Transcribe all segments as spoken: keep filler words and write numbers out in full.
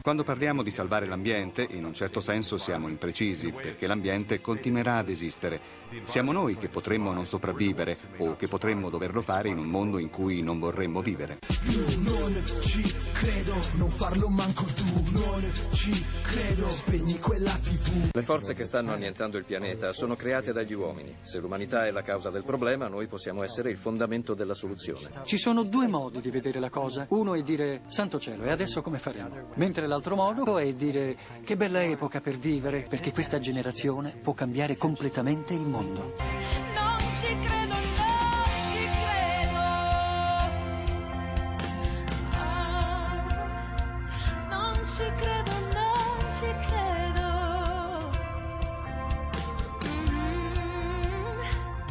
Quando parliamo di salvare l'ambiente, in un certo senso siamo imprecisi, perché l'ambiente continuerà ad esistere. Siamo noi che potremmo non sopravvivere o che potremmo doverlo fare in un mondo in cui non vorremmo vivere. Non ci credo, non farlo manco tu, non ci credo, spegni quella tivù. Le forze che stanno annientando il pianeta sono create dagli uomini. Se l'umanità è la causa del problema, noi possiamo essere il fondamento della soluzione. Ci sono due modi di vedere la cosa. Uno è dire, santo cielo, e adesso come faremo? Mentre l'altro modo è dire, che bella epoca per vivere, perché questa generazione può cambiare completamente il mondo. Non ci credo, non ci credo. Ah, non ci credo, non ci credo. Mm.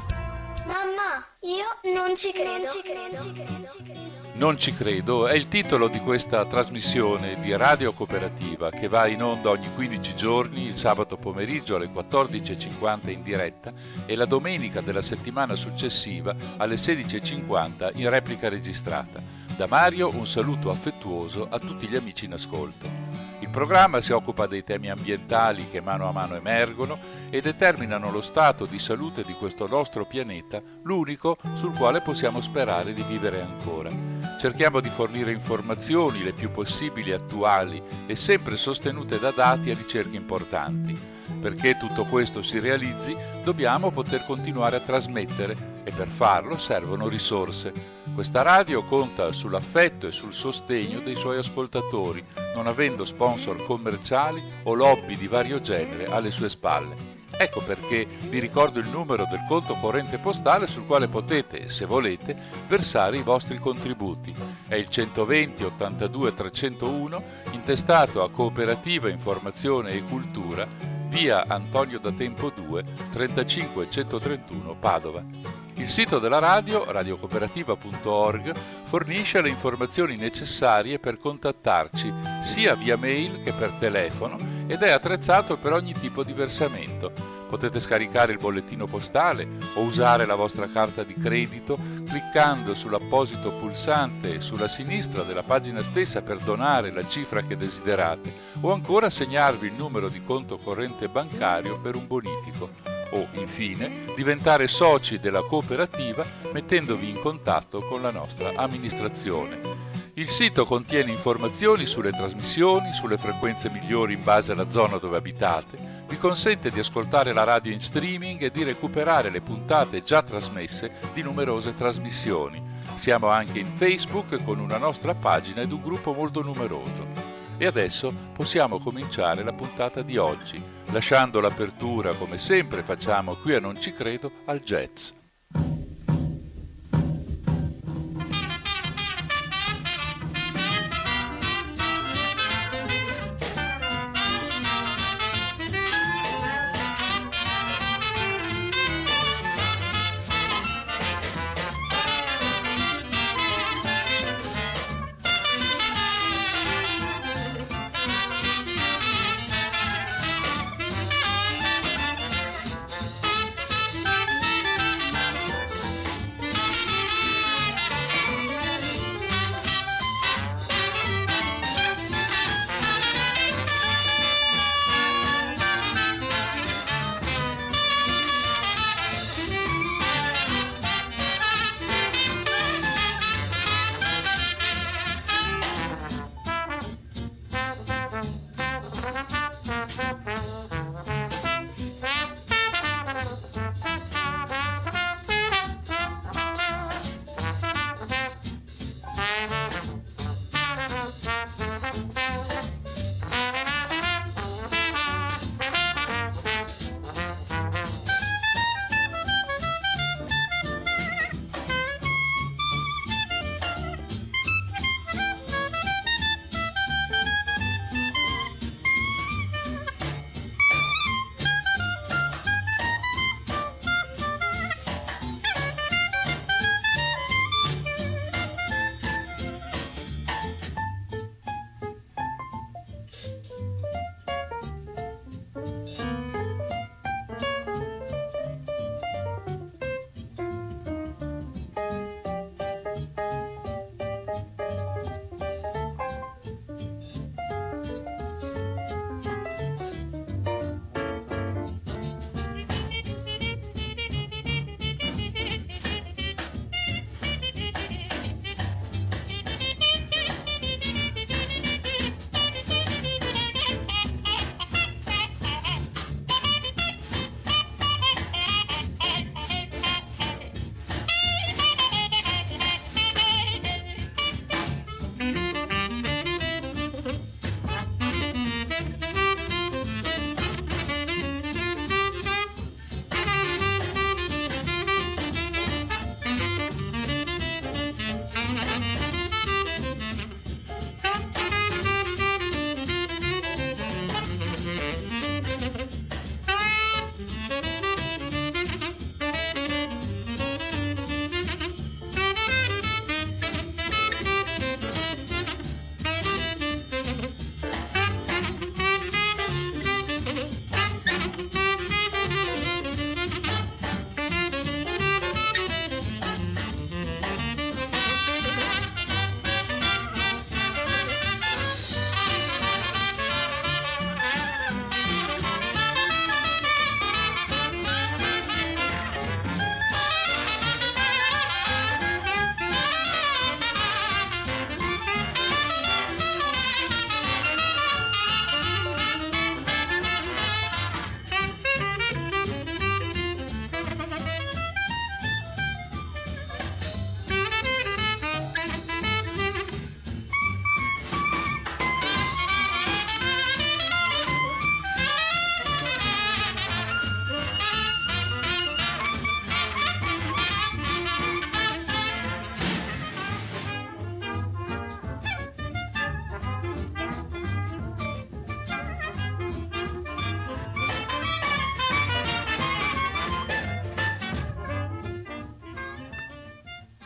Mamma, io non ci credo. Non ci credo. Non ci credo è il titolo di questa trasmissione di Radio Cooperativa che va in onda ogni quindici giorni, il sabato pomeriggio alle quattordici e cinquanta in diretta e la domenica della settimana successiva alle sedici e cinquanta in replica registrata. Da Mario un saluto affettuoso a tutti gli amici in ascolto. Il programma si occupa dei temi ambientali che mano a mano emergono e determinano lo stato di salute di questo nostro pianeta, l'unico sul quale possiamo sperare di vivere ancora. Cerchiamo di fornire informazioni le più possibili attuali e sempre sostenute da dati e ricerche importanti. Perché tutto questo si realizzi, dobbiamo poter continuare a trasmettere e per farlo servono risorse. Questa radio conta sull'affetto e sul sostegno dei suoi ascoltatori, non avendo sponsor commerciali o lobby di vario genere alle sue spalle. Ecco perché vi ricordo il numero del conto corrente postale sul quale potete, se volete, versare i vostri contributi. È il centoventi ottantadue trecentouno, intestato a Cooperativa Informazione e Cultura, via Antonio da Tempo due, trentacinque centotrentuno Padova. Il sito della radio, radiocooperativa punto org, fornisce le informazioni necessarie per contattarci sia via mail che per telefono ed è attrezzato per ogni tipo di versamento. Potete scaricare il bollettino postale o usare la vostra carta di credito cliccando sull'apposito pulsante sulla sinistra della pagina stessa per donare la cifra che desiderate o ancora segnarvi il numero di conto corrente bancario per un bonifico. O, infine, diventare soci della cooperativa mettendovi in contatto con la nostra amministrazione. Il sito contiene informazioni sulle trasmissioni, sulle frequenze migliori in base alla zona dove abitate, vi consente di ascoltare la radio in streaming e di recuperare le puntate già trasmesse di numerose trasmissioni. Siamo anche in Facebook con una nostra pagina ed un gruppo molto numeroso. E adesso possiamo cominciare la puntata di oggi, lasciando l'apertura, come sempre facciamo qui a Non Ci Credo, al jazz.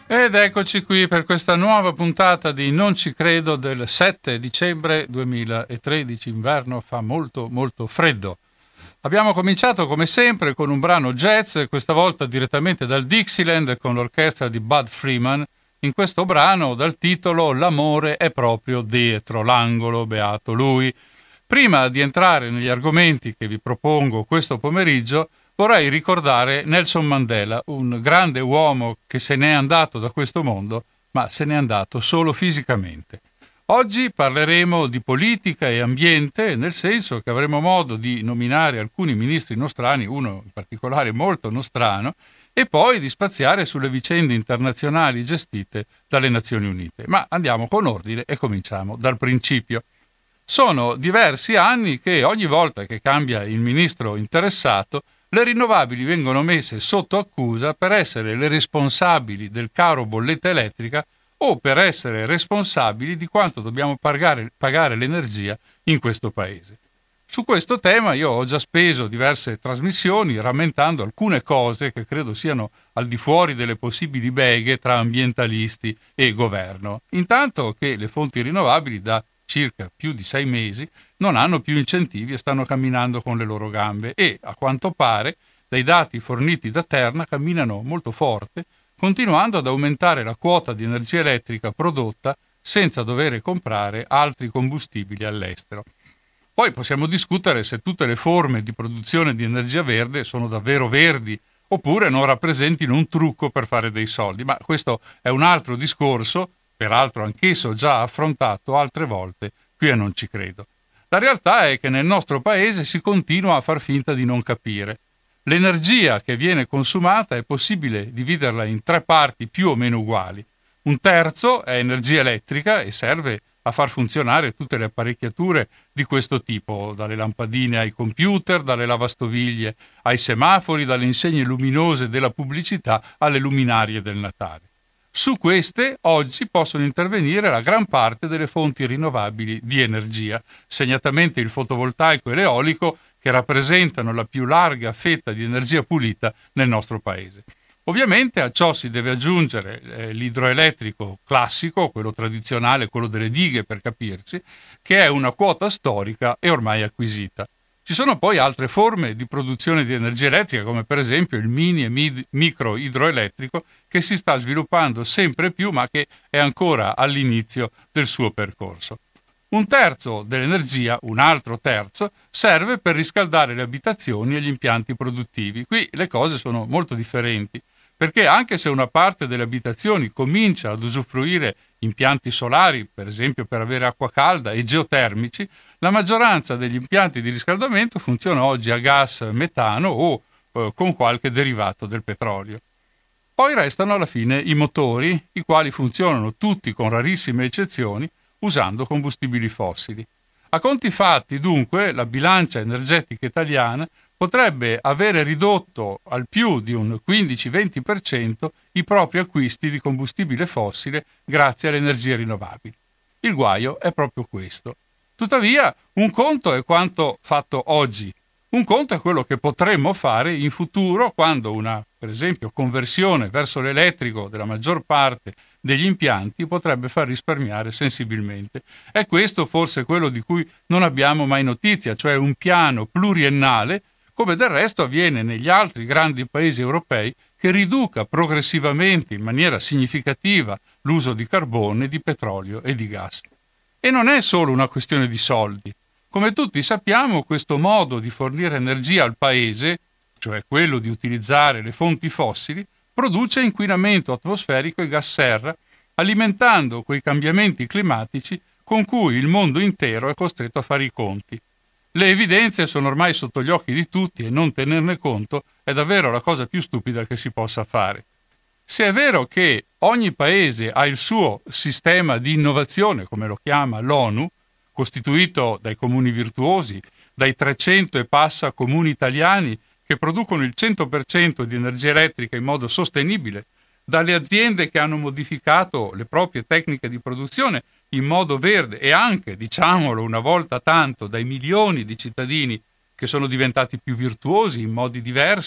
Ed eccoci qui per questa nuova puntata di Non ci credo del sette dicembre duemilatredici. Inverno, fa molto molto freddo. Abbiamo cominciato come sempre con un brano jazz, questa volta direttamente dal Dixieland con l'orchestra di Bud Freeman. In questo brano dal titolo L'amore è proprio dietro l'angolo, beato lui. Prima di entrare negli argomenti che vi propongo questo pomeriggio, vorrei ricordare Nelson Mandela, un grande uomo che se n'è andato da questo mondo, ma se n'è andato solo fisicamente. Oggi parleremo di politica e ambiente, nel senso che avremo modo di nominare alcuni ministri nostrani, uno in particolare molto nostrano, e poi di spaziare sulle vicende internazionali gestite dalle Nazioni Unite. Ma andiamo con ordine e cominciamo dal principio. Sono diversi anni che ogni volta che cambia il ministro interessato, le rinnovabili vengono messe sotto accusa per essere le responsabili del caro bolletta elettrica o per essere responsabili di quanto dobbiamo pagare, pagare l'energia in questo paese. Su questo tema io ho già speso diverse trasmissioni rammentando alcune cose che credo siano al di fuori delle possibili beghe tra ambientalisti e governo. Intanto che le fonti rinnovabili da circa più di sei mesi non hanno più incentivi e stanno camminando con le loro gambe e, a quanto pare, dai dati forniti da Terna camminano molto forte, continuando ad aumentare la quota di energia elettrica prodotta senza dover comprare altri combustibili all'estero. Poi possiamo discutere se tutte le forme di produzione di energia verde sono davvero verdi oppure non rappresentino un trucco per fare dei soldi, ma questo è un altro discorso, peraltro anch'esso già affrontato altre volte, qui a Non ci credo. La realtà è che nel nostro paese si continua a far finta di non capire. L'energia che viene consumata è possibile dividerla in tre parti più o meno uguali. Un terzo è energia elettrica e serve a far funzionare tutte le apparecchiature di questo tipo, dalle lampadine ai computer, dalle lavastoviglie ai semafori, dalle insegne luminose della pubblicità alle luminarie del Natale. Su queste oggi possono intervenire la gran parte delle fonti rinnovabili di energia, segnatamente il fotovoltaico e l'eolico, che rappresentano la più larga fetta di energia pulita nel nostro paese. Ovviamente a ciò si deve aggiungere eh, l'idroelettrico classico, quello tradizionale, quello delle dighe per capirci, che è una quota storica e ormai acquisita. Ci sono poi altre forme di produzione di energia elettrica, come per esempio il mini e mid- micro idroelettrico, che si sta sviluppando sempre più, ma che è ancora all'inizio del suo percorso. Un terzo dell'energia, un altro terzo, serve per riscaldare le abitazioni e gli impianti produttivi. Qui le cose sono molto differenti, perché anche se una parte delle abitazioni comincia ad usufruire impianti solari, per esempio per avere acqua calda, e geotermici, la maggioranza degli impianti di riscaldamento funziona oggi a gas metano o eh, con qualche derivato del petrolio. Poi restano alla fine i motori, i quali funzionano tutti con rarissime eccezioni usando combustibili fossili. A conti fatti, dunque, la bilancia energetica italiana potrebbe avere ridotto al più di un quindici-venti per cento i propri acquisti di combustibile fossile grazie alle energie rinnovabili. Il guaio è proprio questo. Tuttavia, un conto è quanto fatto oggi, un conto è quello che potremmo fare in futuro quando una, per esempio, conversione verso l'elettrico della maggior parte degli impianti potrebbe far risparmiare sensibilmente. È questo forse quello di cui non abbiamo mai notizia, cioè un piano pluriennale, come del resto avviene negli altri grandi paesi europei, che riduca progressivamente in maniera significativa l'uso di carbone, di petrolio e di gas. E non è solo una questione di soldi. Come tutti sappiamo, questo modo di fornire energia al paese, cioè quello di utilizzare le fonti fossili, produce inquinamento atmosferico e gas serra, alimentando quei cambiamenti climatici con cui il mondo intero è costretto a fare i conti. Le evidenze sono ormai sotto gli occhi di tutti e non tenerne conto è davvero la cosa più stupida che si possa fare. Se è vero che ogni paese ha il suo sistema di innovazione, come lo chiama l'ONU, costituito dai comuni virtuosi, dai trecento e passa comuni italiani che producono il cento per cento di energia elettrica in modo sostenibile, dalle aziende che hanno modificato le proprie tecniche di produzione in modo verde e anche, diciamolo una volta tanto, dai milioni di cittadini che sono diventati più virtuosi in modi diversi,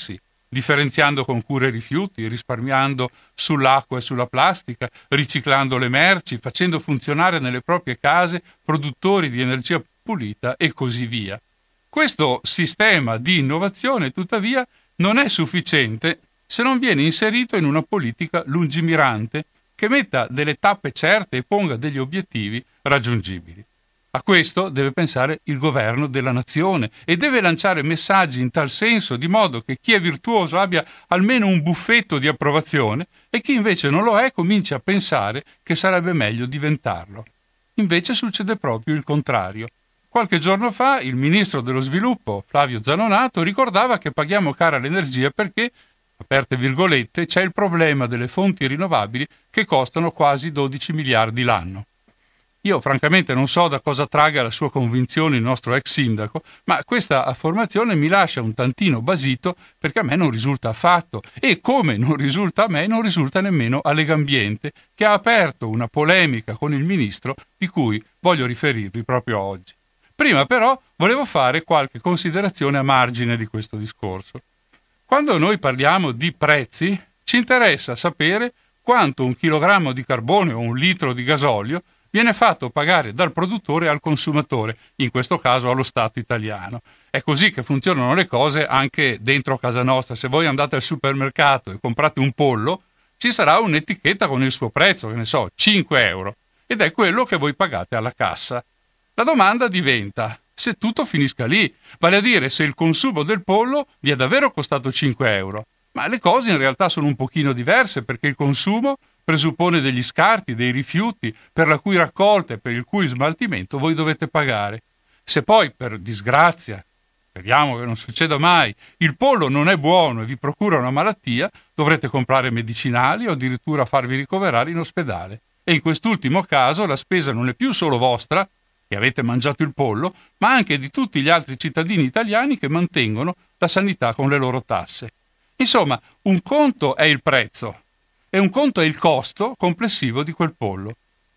differenziando con cura i rifiuti, risparmiando sull'acqua e sulla plastica, riciclando le merci, facendo funzionare nelle proprie case produttori di energia pulita e così via. Questo sistema di innovazione, tuttavia, non è sufficiente se non viene inserito in una politica lungimirante che metta delle tappe certe e ponga degli obiettivi raggiungibili. A questo deve pensare il governo della nazione e deve lanciare messaggi in tal senso, di modo che chi è virtuoso abbia almeno un buffetto di approvazione e chi invece non lo è cominci a pensare che sarebbe meglio diventarlo. Invece succede proprio il contrario. Qualche giorno fa il ministro dello sviluppo, Flavio Zanonato, ricordava che paghiamo cara l'energia perché, aperte virgolette, c'è il problema delle fonti rinnovabili che costano quasi dodici miliardi l'anno. Io francamente non so da cosa traga la sua convinzione il nostro ex sindaco, ma questa affermazione mi lascia un tantino basito perché a me non risulta affatto e come non risulta a me non risulta nemmeno a Legambiente, che ha aperto una polemica con il ministro di cui voglio riferirvi proprio oggi. Prima però volevo fare qualche considerazione a margine di questo discorso. Quando noi parliamo di prezzi ci interessa sapere quanto un chilogrammo di carbone o un litro di gasolio viene fatto pagare dal produttore al consumatore, in questo caso allo Stato italiano. È così che funzionano le cose anche dentro casa nostra. Se voi andate al supermercato e comprate un pollo, ci sarà un'etichetta con il suo prezzo, che ne so, cinque euro, ed è quello che voi pagate alla cassa. La domanda diventa se tutto finisca lì, vale a dire se il consumo del pollo vi è davvero costato cinque euro. Ma le cose in realtà sono un pochino diverse, perché il consumo presuppone degli scarti, dei rifiuti, per la cui raccolta e per il cui smaltimento voi dovete pagare. Se poi, per disgrazia, speriamo che non succeda mai, il pollo non è buono e vi procura una malattia, dovrete comprare medicinali o addirittura farvi ricoverare in ospedale. E in quest'ultimo caso la spesa non è più solo vostra, che avete mangiato il pollo, ma anche di tutti gli altri cittadini italiani che mantengono la sanità con le loro tasse. Insomma, un conto è il prezzo e un conto è il costo complessivo di quel pollo.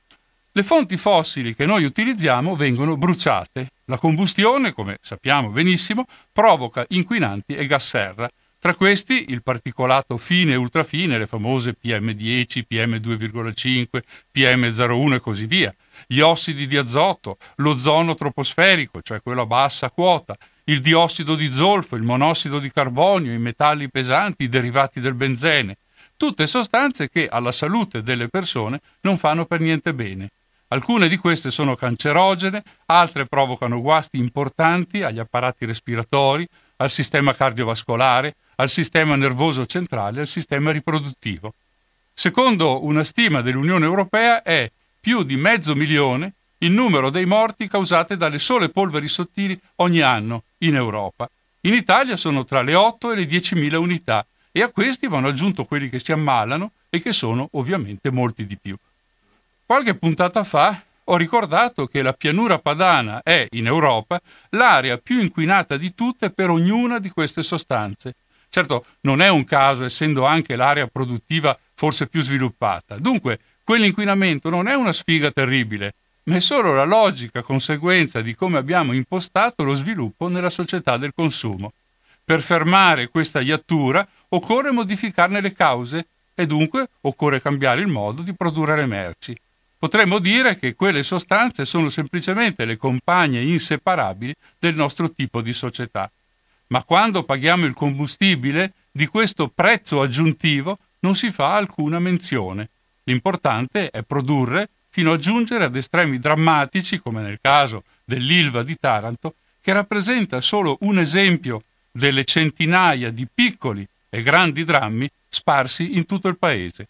Le fonti fossili che noi utilizziamo vengono bruciate. La combustione, come sappiamo benissimo, provoca inquinanti e gas serra. Tra questi il particolato fine e ultrafine, le famose P M dieci, P M due virgola cinque, P M zero uno e così via, gli ossidi di azoto, l'ozono troposferico, cioè quello a bassa quota, il diossido di zolfo, il monossido di carbonio, i metalli pesanti, i derivati del benzene. Tutte sostanze che alla salute delle persone non fanno per niente bene. Alcune di queste sono cancerogene, altre provocano guasti importanti agli apparati respiratori, al sistema cardiovascolare, al sistema nervoso centrale e al sistema riproduttivo. Secondo una stima dell'Unione Europea è più di mezzo milione il numero dei morti causate dalle sole polveri sottili ogni anno in Europa. In Italia sono tra le otto e le diecimila unità e a questi vanno aggiunto quelli che si ammalano e che sono ovviamente molti di più. Qualche puntata fa ho ricordato che la pianura padana è, in Europa, l'area più inquinata di tutte per ognuna di queste sostanze. Certo, non è un caso, essendo anche l'area produttiva forse più sviluppata. Dunque, quell'inquinamento non è una sfiga terribile, ma è solo la logica conseguenza di come abbiamo impostato lo sviluppo nella società del consumo. Per fermare questa iattura occorre modificarne le cause e dunque occorre cambiare il modo di produrre le merci. Potremmo dire che quelle sostanze sono semplicemente le compagne inseparabili del nostro tipo di società. Ma quando paghiamo il combustibile, di questo prezzo aggiuntivo non si fa alcuna menzione. L'importante è produrre fino a giungere ad estremi drammatici, come nel caso dell'Ilva di Taranto, che rappresenta solo un esempio delle centinaia di piccoli e grandi drammi sparsi in tutto il paese.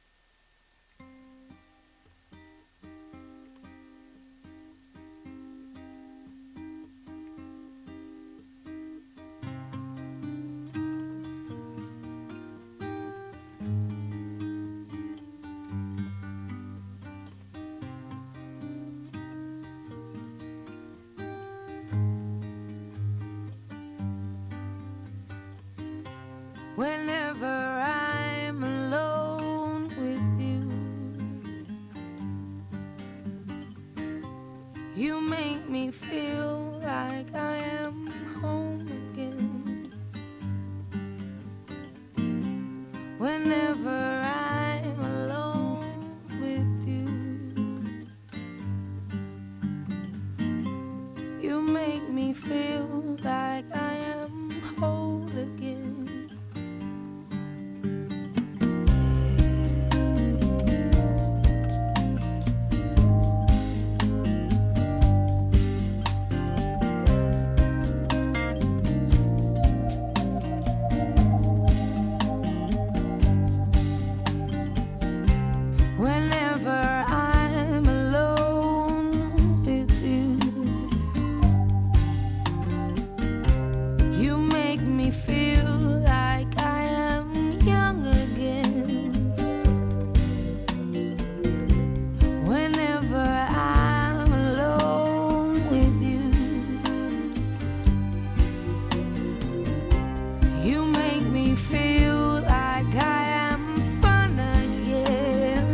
Whenever I'm alone with you, you make me feel like I am home again. Whenever I'm alone with you, you make me feel like I am whole again. Whenever I'm alone with you, you make me feel like I am young again. Whenever I'm alone with you, you make me feel like I am fun again.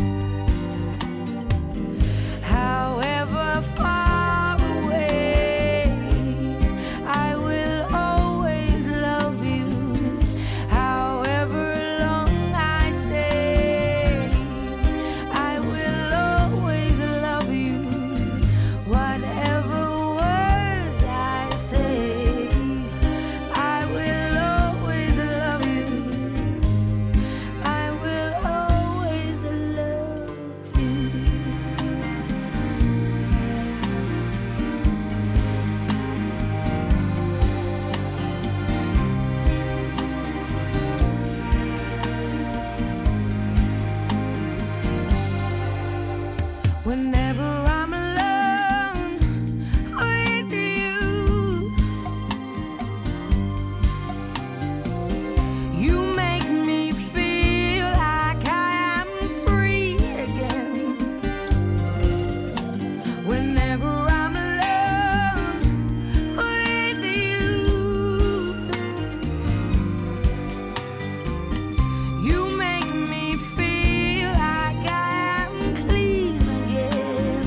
However far away, I will always love you. However long I stay, I will always love you. Whatever words I say, I will always love you. I will always love you. Whenever I'm alone with you, you make me feel like I am free again. Whenever I'm alone with you, you make me feel like I am clean again.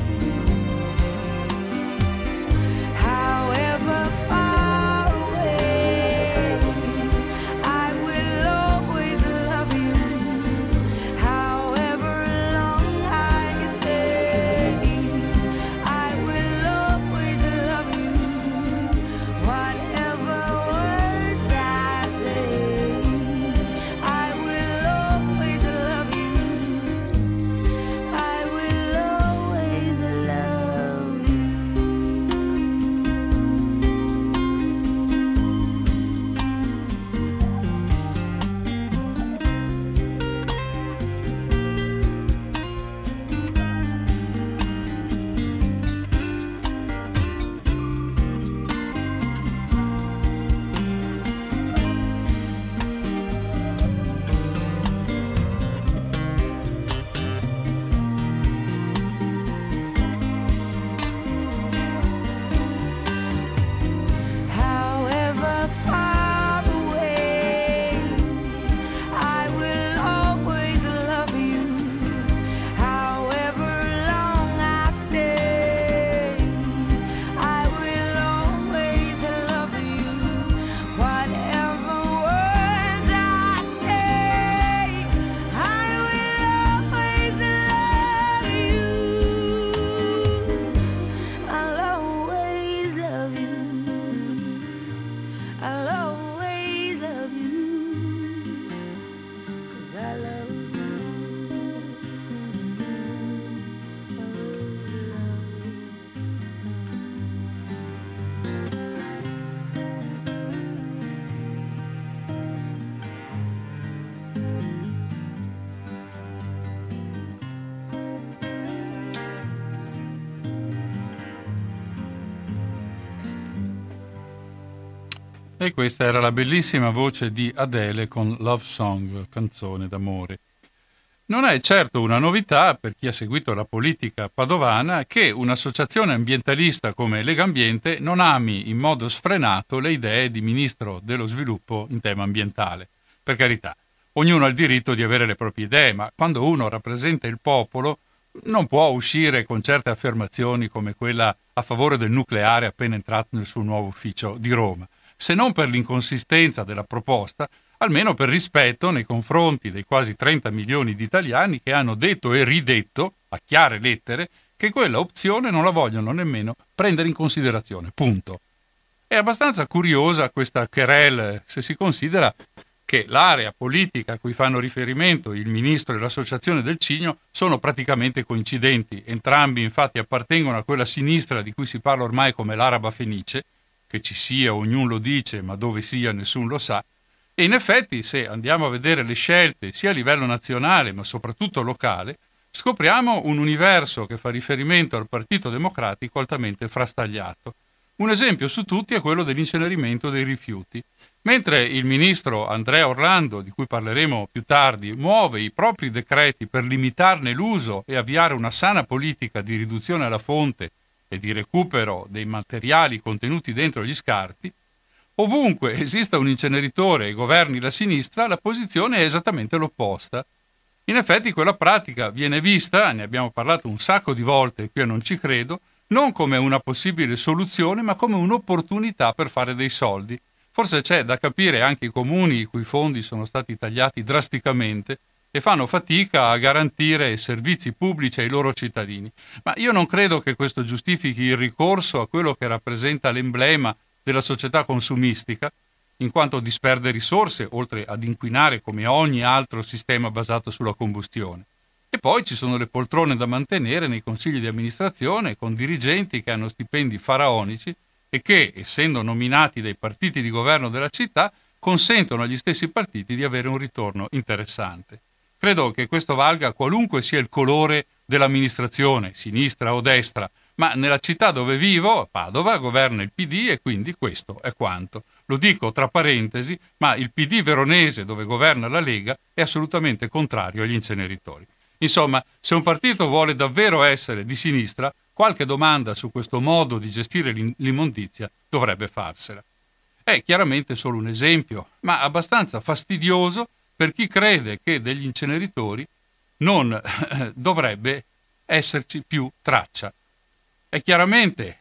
However far away, I will always love you. However long I stay, I will always love you. Whatever words I say, I will always love you. I will always love you. However far away, I will always love you. However long I stay, I will always love you. Whatever words I say, I will always love you. I'll always love you. I'll always love you, 'cause I love you. E questa era la bellissima voce di Adele con Love Song, canzone d'amore. Non è certo una novità per chi ha seguito la politica padovana che un'associazione ambientalista come Lega Ambiente non ami in modo sfrenato le idee di ministro dello sviluppo in tema ambientale. Per carità, ognuno ha il diritto di avere le proprie idee, ma quando uno rappresenta il popolo non può uscire con certe affermazioni come quella a favore del nucleare appena entrato nel suo nuovo ufficio di Roma. Se non per l'inconsistenza della proposta, almeno per rispetto nei confronti dei quasi trenta milioni di italiani che hanno detto e ridetto, a chiare lettere, che quella opzione non la vogliono nemmeno prendere in considerazione, punto. È abbastanza curiosa questa querelle se si considera che l'area politica a cui fanno riferimento il ministro e l'associazione del Cigno sono praticamente coincidenti. Entrambi infatti appartengono a quella sinistra di cui si parla ormai come l'araba fenice, che ci sia ognuno lo dice, ma dove sia nessuno lo sa. E in effetti, se andiamo a vedere le scelte sia a livello nazionale ma soprattutto locale, scopriamo un universo che fa riferimento al Partito Democratico altamente frastagliato. Un esempio su tutti è quello dell'incenerimento dei rifiuti. Mentre il ministro Andrea Orlando, di cui parleremo più tardi, muove i propri decreti per limitarne l'uso e avviare una sana politica di riduzione alla fonte e di recupero dei materiali contenuti dentro gli scarti, ovunque esista un inceneritore e governi la sinistra, la posizione è esattamente l'opposta. In effetti quella pratica viene vista, ne abbiamo parlato un sacco di volte, qui a Non ci credo, non come una possibile soluzione, ma come un'opportunità per fare dei soldi. Forse c'è da capire anche i comuni i cui fondi sono stati tagliati drasticamente e fanno fatica a garantire servizi pubblici ai loro cittadini. Ma io non credo che questo giustifichi il ricorso a quello che rappresenta l'emblema della società consumistica, in quanto disperde risorse, oltre ad inquinare come ogni altro sistema basato sulla combustione. E poi ci sono le poltrone da mantenere nei consigli di amministrazione con dirigenti che hanno stipendi faraonici e che, essendo nominati dai partiti di governo della città, consentono agli stessi partiti di avere un ritorno interessante. Credo che questo valga qualunque sia il colore dell'amministrazione, sinistra o destra, ma nella città dove vivo, a Padova, governa il P D e quindi questo è quanto. Lo dico tra parentesi, ma il P D veronese, dove governa la Lega, è assolutamente contrario agli inceneritori. Insomma, se un partito vuole davvero essere di sinistra, qualche domanda su questo modo di gestire l'immondizia dovrebbe farsela. È chiaramente solo un esempio, ma abbastanza fastidioso per chi crede che degli inceneritori non eh, dovrebbe esserci più traccia. È chiaramente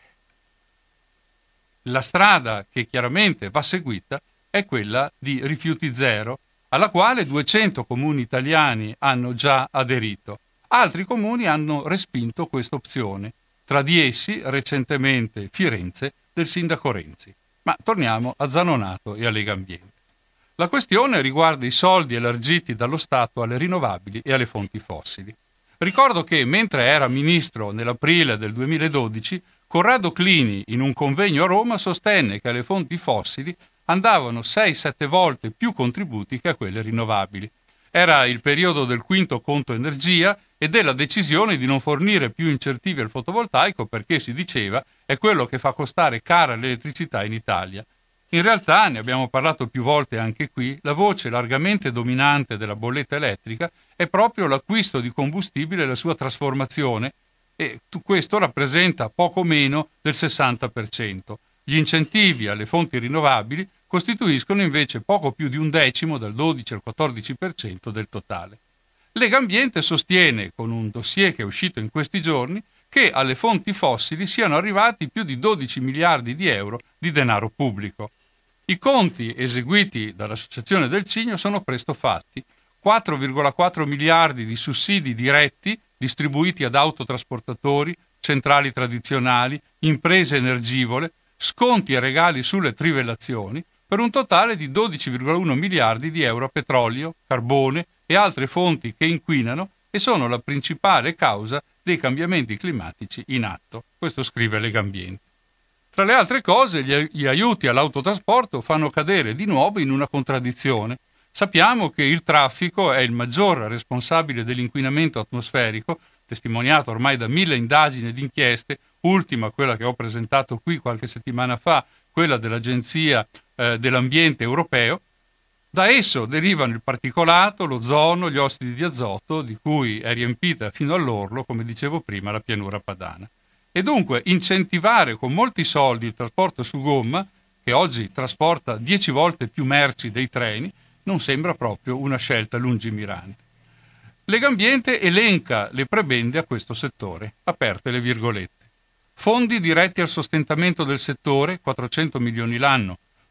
la strada che chiaramente va seguita è quella di rifiuti zero, alla quale duecento comuni italiani hanno già aderito. Altri comuni hanno respinto questa opzione, tra di essi recentemente Firenze del sindaco Renzi. Ma torniamo a Zanonato e a Legambiente. La questione riguarda i soldi elargiti dallo Stato alle rinnovabili e alle fonti fossili. Ricordo che mentre era ministro nell'aprile del duemiladodici, Corrado Clini in un convegno a Roma sostenne che alle fonti fossili andavano sei sette volte più contributi che a quelle rinnovabili. Era il periodo del quinto conto energia e della decisione di non fornire più incentivi al fotovoltaico perché, si diceva, è quello che fa costare cara l'elettricità in Italia. In realtà, ne abbiamo parlato più volte anche qui, la voce largamente dominante della bolletta elettrica è proprio l'acquisto di combustibile e la sua trasformazione, e questo rappresenta poco meno del sessanta per cento. Gli incentivi alle fonti rinnovabili costituiscono invece poco più di un decimo, dal dodici al quattordici per cento del totale. Legambiente sostiene, con un dossier che è uscito in questi giorni, che alle fonti fossili siano arrivati più di dodici miliardi di euro di denaro pubblico. I conti eseguiti dall'Associazione del Cigno sono presto fatti. quattro virgola quattro miliardi di sussidi diretti distribuiti ad autotrasportatori, centrali tradizionali, imprese energivore, sconti e regali sulle trivellazioni, per un totale di dodici virgola uno miliardi di euro a petrolio, carbone e altre fonti che inquinano e sono la principale causa dei cambiamenti climatici in atto. Questo scrive Legambiente. Tra le altre cose, gli aiuti all'autotrasporto fanno cadere di nuovo in una contraddizione. Sappiamo che il traffico è il maggior responsabile dell'inquinamento atmosferico, testimoniato ormai da mille indagini ed inchieste, ultima quella che ho presentato qui qualche settimana fa, quella dell'Agenzia eh, dell'Ambiente europeo. Da esso derivano il particolato, l'ozono, gli ossidi di azoto, di cui è riempita fino all'orlo, come dicevo prima, la pianura padana. E dunque incentivare con molti soldi il trasporto su gomma, che oggi trasporta dieci volte più merci dei treni, non sembra proprio una scelta lungimirante. Legambiente elenca le prebende a questo settore, aperte le virgolette. Fondi diretti al sostentamento del settore, quattrocento milioni l'anno.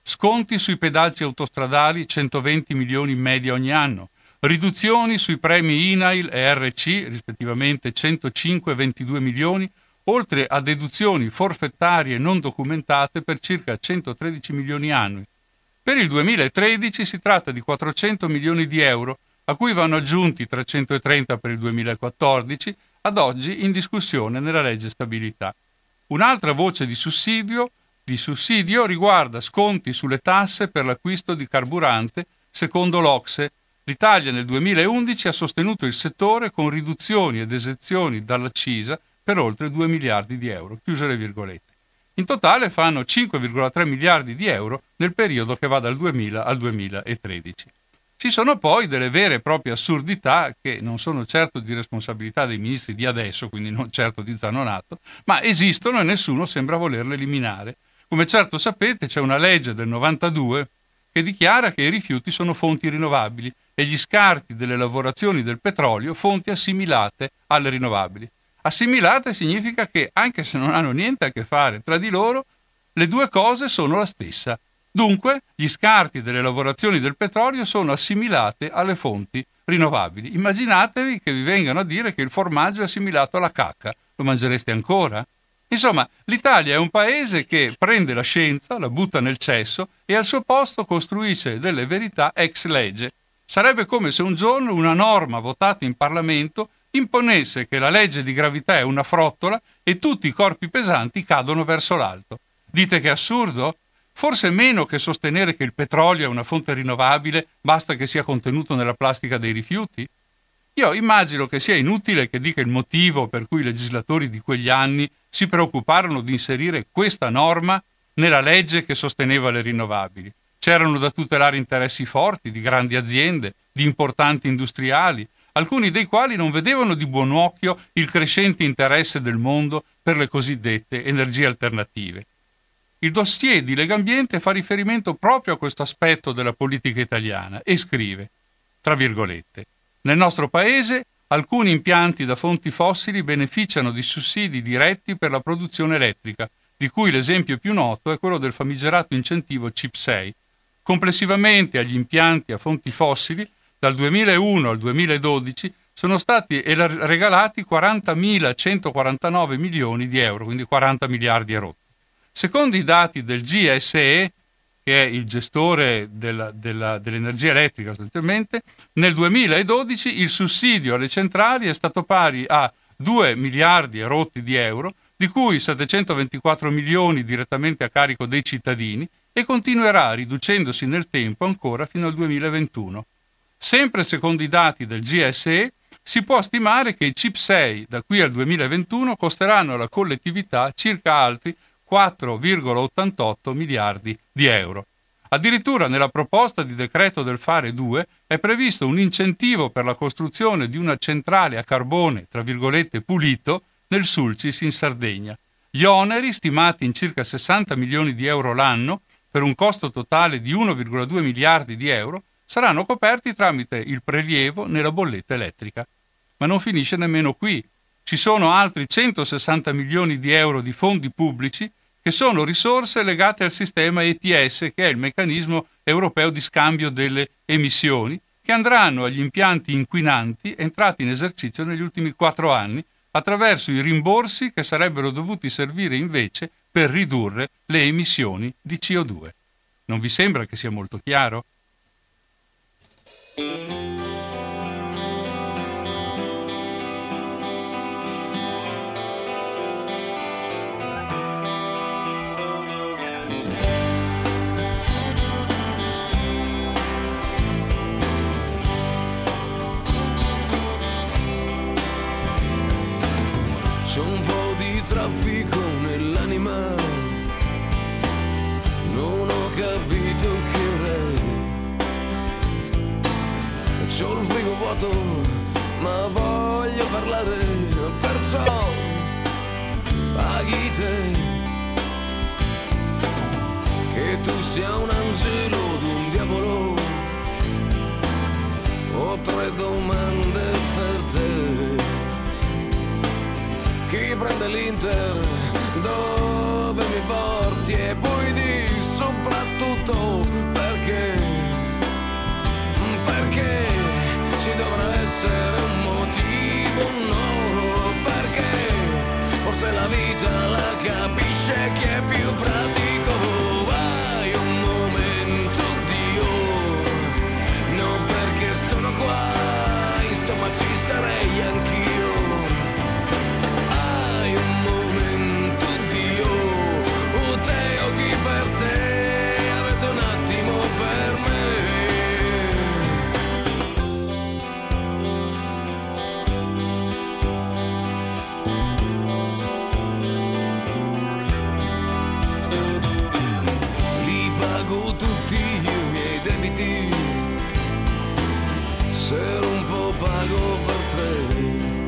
sconti sui pedaggi autostradali centoventi milioni in media ogni anno, riduzioni sui premi I N A I L e R C rispettivamente centocinque e ventidue milioni, oltre a deduzioni forfettarie non documentate per circa centotredici milioni annui. Per il duemilatredici si tratta di quattrocento milioni di euro, a cui vanno aggiunti trecentotrenta per il duemilaquattordici, ad oggi in discussione nella legge stabilità. Un'altra voce di sussidio, di sussidio riguarda sconti sulle tasse per l'acquisto di carburante. Secondo l'O C S E, l'Italia nel duemilaundici ha sostenuto il settore con riduzioni ed esenzioni dall'accisa per oltre due miliardi di euro, chiuse le virgolette. In totale fanno cinque virgola tre miliardi di euro nel periodo che va dal duemila al duemilatredici. Ci sono poi delle vere e proprie assurdità che non sono certo di responsabilità dei ministri di adesso, quindi non certo di Zanonato, ma esistono e nessuno sembra volerle eliminare. Come certo sapete, c'è una legge del novantadue che dichiara che i rifiuti sono fonti rinnovabili e gli scarti delle lavorazioni del petrolio fonti assimilate alle rinnovabili. Assimilate significa che, anche se non hanno niente a che fare tra di loro, le due cose sono la stessa. Dunque, gli scarti delle lavorazioni del petrolio sono assimilate alle fonti rinnovabili. Immaginatevi che vi vengano a dire che il formaggio è assimilato alla cacca. Lo mangereste ancora? Insomma, l'Italia è un paese che prende la scienza, la butta nel cesso e al suo posto costruisce delle verità ex legge. Sarebbe come se un giorno una norma votata in Parlamento imponesse che la legge di gravità è una frottola e tutti i corpi pesanti cadono verso l'alto. Dite che è assurdo? Forse meno che sostenere che il petrolio è una fonte rinnovabile, basta che sia contenuto nella plastica dei rifiuti? Io immagino che sia inutile che dica il motivo per cui i legislatori di quegli anni si preoccuparono di inserire questa norma nella legge che sosteneva le rinnovabili. C'erano da tutelare interessi forti di grandi aziende, di importanti industriali, alcuni dei quali non vedevano di buon occhio il crescente interesse del mondo per le cosiddette energie alternative. Il dossier di Legambiente fa riferimento proprio a questo aspetto della politica italiana e scrive, tra virgolette, nel nostro paese alcuni impianti da fonti fossili beneficiano di sussidi diretti per la produzione elettrica, di cui l'esempio più noto è quello del famigerato incentivo C I P sei. Complessivamente agli impianti a fonti fossili, dal duemilauno al duemiladodici, sono stati regalati quarantamilacentoquarantanove milioni di euro, quindi quaranta miliardi e rotti. Secondo i dati del G S E, che è il gestore della, della, dell'energia elettrica sostanzialmente, nel duemiladodici il sussidio alle centrali è stato pari a due miliardi e rotti di euro, di cui settecentoventiquattro milioni direttamente a carico dei cittadini e continuerà riducendosi nel tempo ancora fino al duemilaventuno. Sempre secondo i dati del G S E, si può stimare che i C I P sei da qui al duemilaventuno costeranno alla collettività circa altri quattro virgola ottantotto miliardi di euro. Addirittura nella proposta di decreto del Fare due è previsto un incentivo per la costruzione di una centrale a carbone, tra virgolette, pulito, nel Sulcis in Sardegna. Gli oneri, stimati in circa sessanta milioni di euro l'anno, per un costo totale di uno virgola due miliardi di euro, saranno coperti tramite il prelievo nella bolletta elettrica. Ma non finisce nemmeno qui. Ci sono altri centosessanta milioni di euro di fondi pubblici che sono risorse legate al sistema E T S, che è il meccanismo europeo di scambio delle emissioni, che andranno agli impianti inquinanti entrati in esercizio negli ultimi quattro anni attraverso i rimborsi che sarebbero dovuti servire invece per ridurre le emissioni di C O due. Non vi sembra che sia molto chiaro? C'è un po' di traffico nell'anima, non ho capito che è. C'ho il frigo vuoto, ma voglio parlare, perciò paghi te. Che tu sia un angelo o un diavolo, ho tre domande per te. Chi prende l'Inter, dove mi porti? E poi di soprattutto c'è chi è più pratico. Vai un momento, Dio, no perché sono qua, insomma ci sarei anch'io. Hai un momento, Dio, o te o chi per te, avete un attimo per me. Li pago tutti i miei debiti, se un po' pago per tre.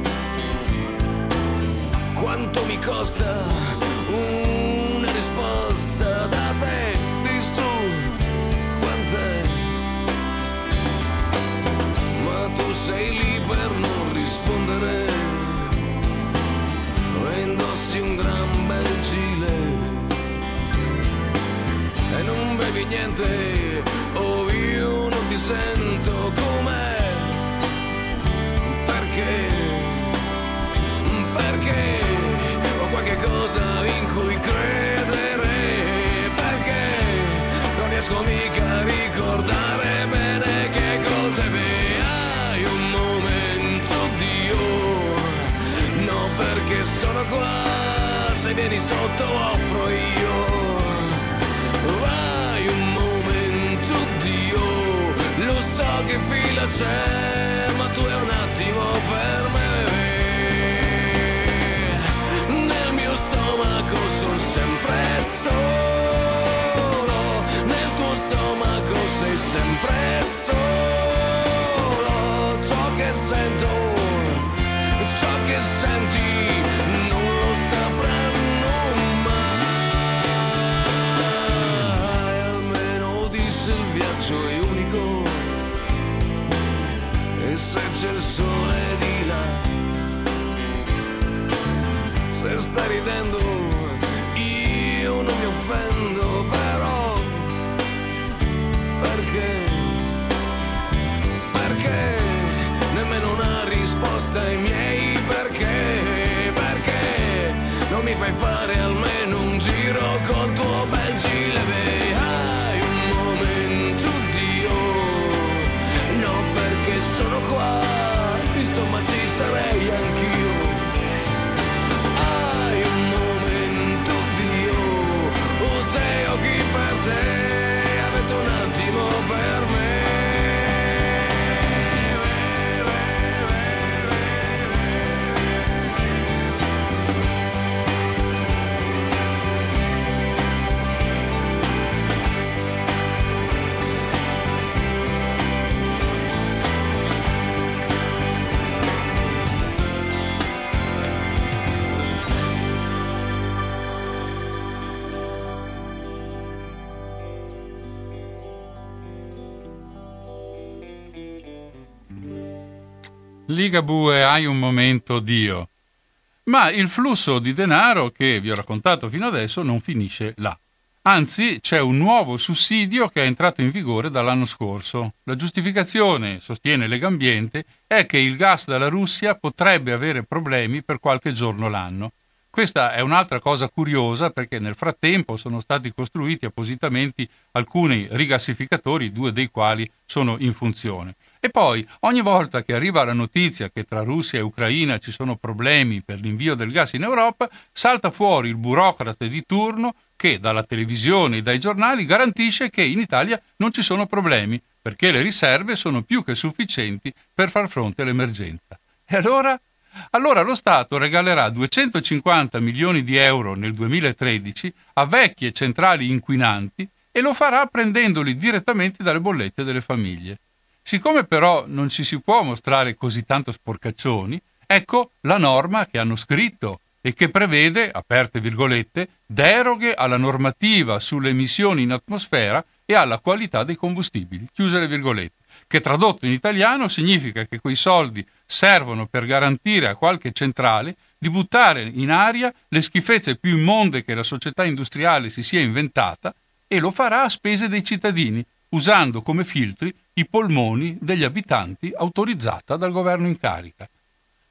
Quanto mi costa una risposta da te di su? Quant'è? Ma tu sei lì per non rispondere, e indossi un gran bel gilet e non bevi niente, oh io non ti sento. Com'è? Perché? Perché ho qualche cosa in cui credere, perché non riesco mica a ricordare bene che cose ve. Hai un momento, Dio, no perché sono qua, se vieni sotto offro io. Vai un momento, Dio, lo so che fila c'è, ma tu è un attimo per me. Nel mio stomaco sono sempre solo, nel tuo stomaco sei sempre solo. Ciò che sento, ciò che senti non lo sapranno mai. Almeno disse il viaggio è unico, e se c'è il sole di là, se stai ridendo io non mi offendo, però perché? Perché nemmeno una risposta ai miei perché? Perché non mi fai fare almeno un giro col tuo bel gilet? Hai un momento, Dio, no perché sono qua, insomma ci sarei anch'io. Hai un momento, Dio, o te o chi per te, avete un attimo per me. Ligabue, hai un momento, Dio. Ma il flusso di denaro che vi ho raccontato fino adesso non finisce là. Anzi, c'è un nuovo sussidio che è entrato in vigore dall'anno scorso. La giustificazione, sostiene Legambiente, è che il gas dalla Russia potrebbe avere problemi per qualche giorno l'anno. Questa è un'altra cosa curiosa perché nel frattempo sono stati costruiti appositamente alcuni rigassificatori, due dei quali sono in funzione. E poi, ogni volta che arriva la notizia che tra Russia e Ucraina ci sono problemi per l'invio del gas in Europa, salta fuori il burocrate di turno che dalla televisione e dai giornali garantisce che in Italia non ci sono problemi, perché le riserve sono più che sufficienti per far fronte all'emergenza. E allora? Allora lo Stato regalerà duecentocinquanta milioni di euro nel duemilatredici a vecchie centrali inquinanti e lo farà prendendoli direttamente dalle bollette delle famiglie. Siccome però non ci si può mostrare così tanto sporcaccioni, ecco la norma che hanno scritto e che prevede, aperte virgolette, deroghe alla normativa sulle emissioni in atmosfera e alla qualità dei combustibili, chiuse le virgolette, che tradotto in italiano significa che quei soldi servono per garantire a qualche centrale di buttare in aria le schifezze più immonde che la società industriale si sia inventata e lo farà a spese dei cittadini, usando come filtri i polmoni degli abitanti autorizzata dal governo in carica.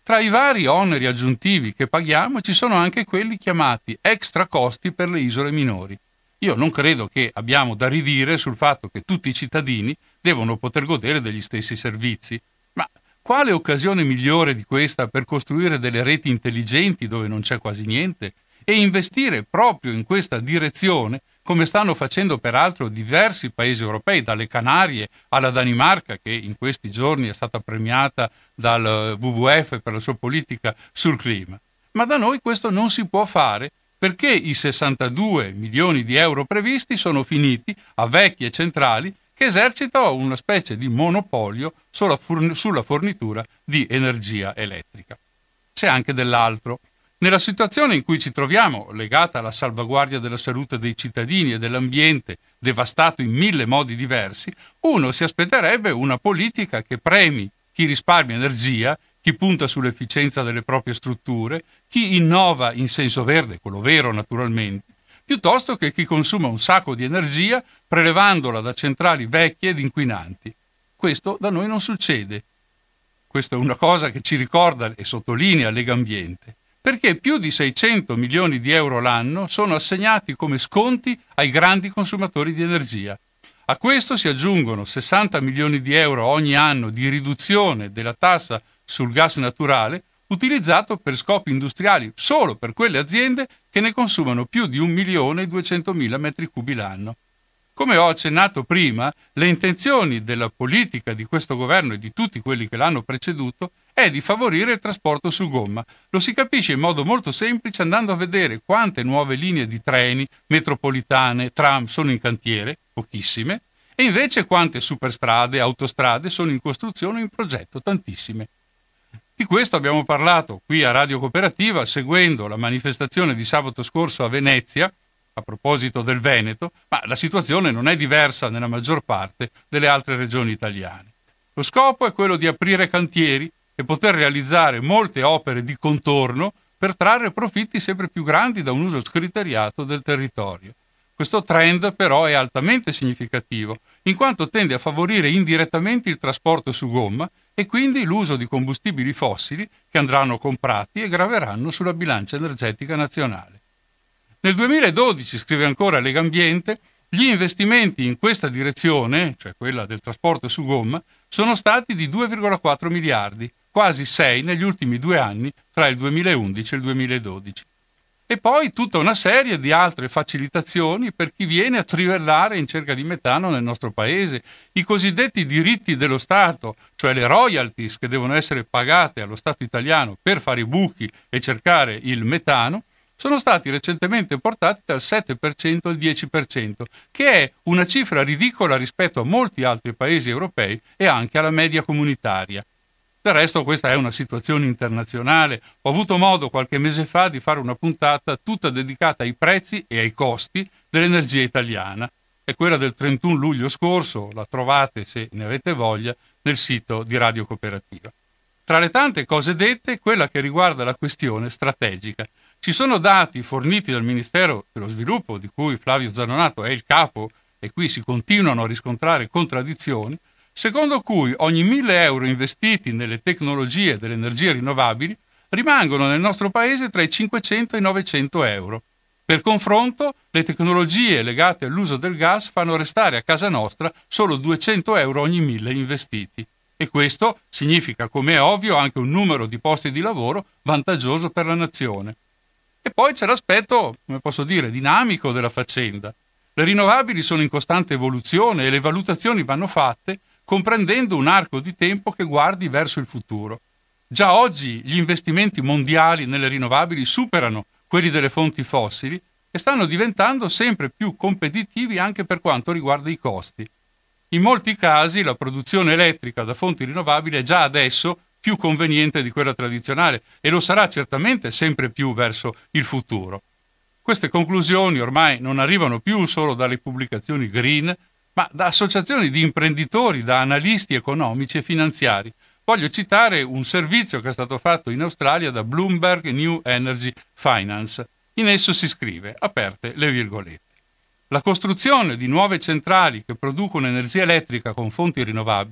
tra i vari oneri aggiuntivi che paghiamo ci sono anche quelli chiamati extra costi per le isole minori. Io non credo che abbiamo da ridire sul fatto che tutti i cittadini devono poter godere degli stessi servizi, ma quale occasione migliore di questa per costruire delle reti intelligenti dove non c'è quasi niente e investire proprio in questa direzione, come stanno facendo peraltro diversi paesi europei, dalle Canarie alla Danimarca, che in questi giorni è stata premiata dal W W F per la sua politica sul clima. Ma da noi questo non si può fare perché i sessantadue milioni di euro previsti sono finiti a vecchie centrali che esercitano una specie di monopolio sulla fornitura di energia elettrica. C'è anche dell'altro. Nella situazione in cui ci troviamo, legata alla salvaguardia della salute dei cittadini e dell'ambiente, devastato in mille modi diversi, uno si aspetterebbe una politica che premi chi risparmia energia, chi punta sull'efficienza delle proprie strutture, chi innova in senso verde, quello vero naturalmente, piuttosto che chi consuma un sacco di energia prelevandola da centrali vecchie ed inquinanti. Questo da noi non succede. Questa è una cosa che ci ricorda e sottolinea Legambiente, perché più di seicento milioni di euro l'anno sono assegnati come sconti ai grandi consumatori di energia. A questo si aggiungono sessanta milioni di euro ogni anno di riduzione della tassa sul gas naturale utilizzato per scopi industriali solo per quelle aziende che ne consumano più di un milione e duecentomila metri cubi l'anno. Come ho accennato prima, le intenzioni della politica di questo governo e di tutti quelli che l'hanno preceduto è di favorire il trasporto su gomma. Lo si capisce in modo molto semplice andando a vedere quante nuove linee di treni, metropolitane, tram sono in cantiere, pochissime, e invece quante superstrade, autostrade sono in costruzione o in progetto, tantissime. Di questo abbiamo parlato qui a Radio Cooperativa seguendo la manifestazione di sabato scorso a Venezia, a proposito del Veneto, ma la situazione non è diversa nella maggior parte delle altre regioni italiane. Lo scopo è quello di aprire cantieri e poter realizzare molte opere di contorno per trarre profitti sempre più grandi da un uso scriteriato del territorio. Questo trend però è altamente significativo, in quanto tende a favorire indirettamente il trasporto su gomma e quindi l'uso di combustibili fossili che andranno comprati e graveranno sulla bilancia energetica nazionale. Nel duemiladodici, scrive ancora Legambiente, gli investimenti in questa direzione, cioè quella del trasporto su gomma, sono stati di due virgola quattro miliardi, quasi sei negli ultimi due anni tra il duemilaundici e il duemiladodici. E poi tutta una serie di altre facilitazioni per chi viene a trivellare in cerca di metano nel nostro paese, i cosiddetti diritti dello Stato, cioè le royalties che devono essere pagate allo Stato italiano per fare i buchi e cercare il metano, sono stati recentemente portati dal sette per cento al dieci per cento, che è una cifra ridicola rispetto a molti altri paesi europei e anche alla media comunitaria. Del resto questa è una situazione internazionale. Ho avuto modo qualche mese fa di fare una puntata tutta dedicata ai prezzi e ai costi dell'energia italiana. È quella del trentuno luglio scorso, la trovate se ne avete voglia nel sito di Radio Cooperativa. Tra le tante cose dette, quella che riguarda la questione strategica. Ci sono dati forniti dal Ministero dello Sviluppo, di cui Flavio Zanonato è il capo, e qui si continuano a riscontrare contraddizioni, secondo cui ogni mille euro investiti nelle tecnologie delle energie rinnovabili rimangono nel nostro paese tra i cinquecento e i novecento euro. Per confronto, le tecnologie legate all'uso del gas fanno restare a casa nostra solo duecento euro ogni mille investiti. E questo significa, come è ovvio, anche un numero di posti di lavoro vantaggioso per la nazione. E poi c'è l'aspetto, come posso dire, dinamico della faccenda. Le rinnovabili sono in costante evoluzione e le valutazioni vanno fatte comprendendo un arco di tempo che guardi verso il futuro. Già oggi gli investimenti mondiali nelle rinnovabili superano quelli delle fonti fossili e stanno diventando sempre più competitivi anche per quanto riguarda i costi. In molti casi la produzione elettrica da fonti rinnovabili è già adesso più conveniente di quella tradizionale e lo sarà certamente sempre più verso il futuro. Queste conclusioni ormai non arrivano più solo dalle pubblicazioni green, ma da associazioni di imprenditori, da analisti economici e finanziari. Voglio citare un servizio che è stato fatto in Australia da Bloomberg New Energy Finance. In esso si scrive, aperte le virgolette, la costruzione di nuove centrali che producono energia elettrica con fonti rinnovabili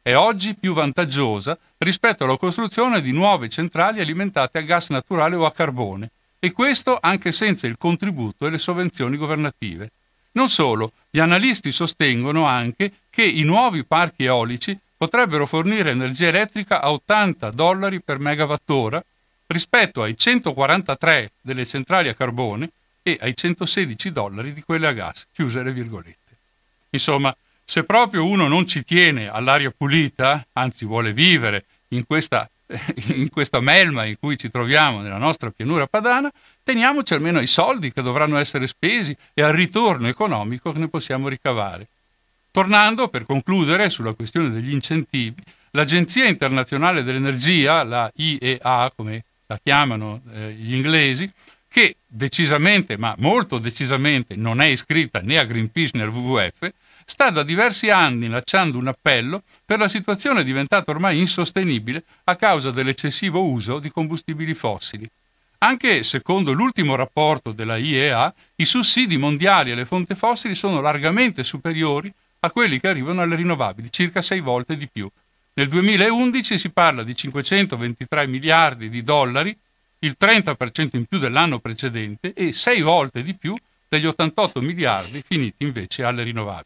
è oggi più vantaggiosa rispetto alla costruzione di nuove centrali alimentate a gas naturale o a carbone, e questo anche senza il contributo e le sovvenzioni governative. Non solo, gli analisti sostengono anche che i nuovi parchi eolici potrebbero fornire energia elettrica a ottanta dollari per megawattora rispetto ai centoquarantatré delle centrali a carbone e ai centosedici dollari di quelle a gas, chiuse le virgolette. Insomma, se proprio uno non ci tiene all'aria pulita, anzi vuole vivere in questa, in questa melma in cui ci troviamo nella nostra pianura padana, teniamoci almeno ai soldi che dovranno essere spesi e al ritorno economico che ne possiamo ricavare. Tornando, per concludere, sulla questione degli incentivi, l'Agenzia Internazionale dell'Energia, la I E A, come la chiamano eh, gli inglesi, che decisamente, ma molto decisamente, non è iscritta né a Greenpeace né al W W F, sta da diversi anni lanciando un appello per la situazione diventata ormai insostenibile a causa dell'eccessivo uso di combustibili fossili. Anche secondo l'ultimo rapporto della I E A, i sussidi mondiali alle fonti fossili sono largamente superiori a quelli che arrivano alle rinnovabili, circa sei volte di più. Nel duemilaundici si parla di cinquecentoventitré miliardi di dollari, il trenta per cento in più dell'anno precedente e sei volte di più degli ottantotto miliardi finiti invece alle rinnovabili.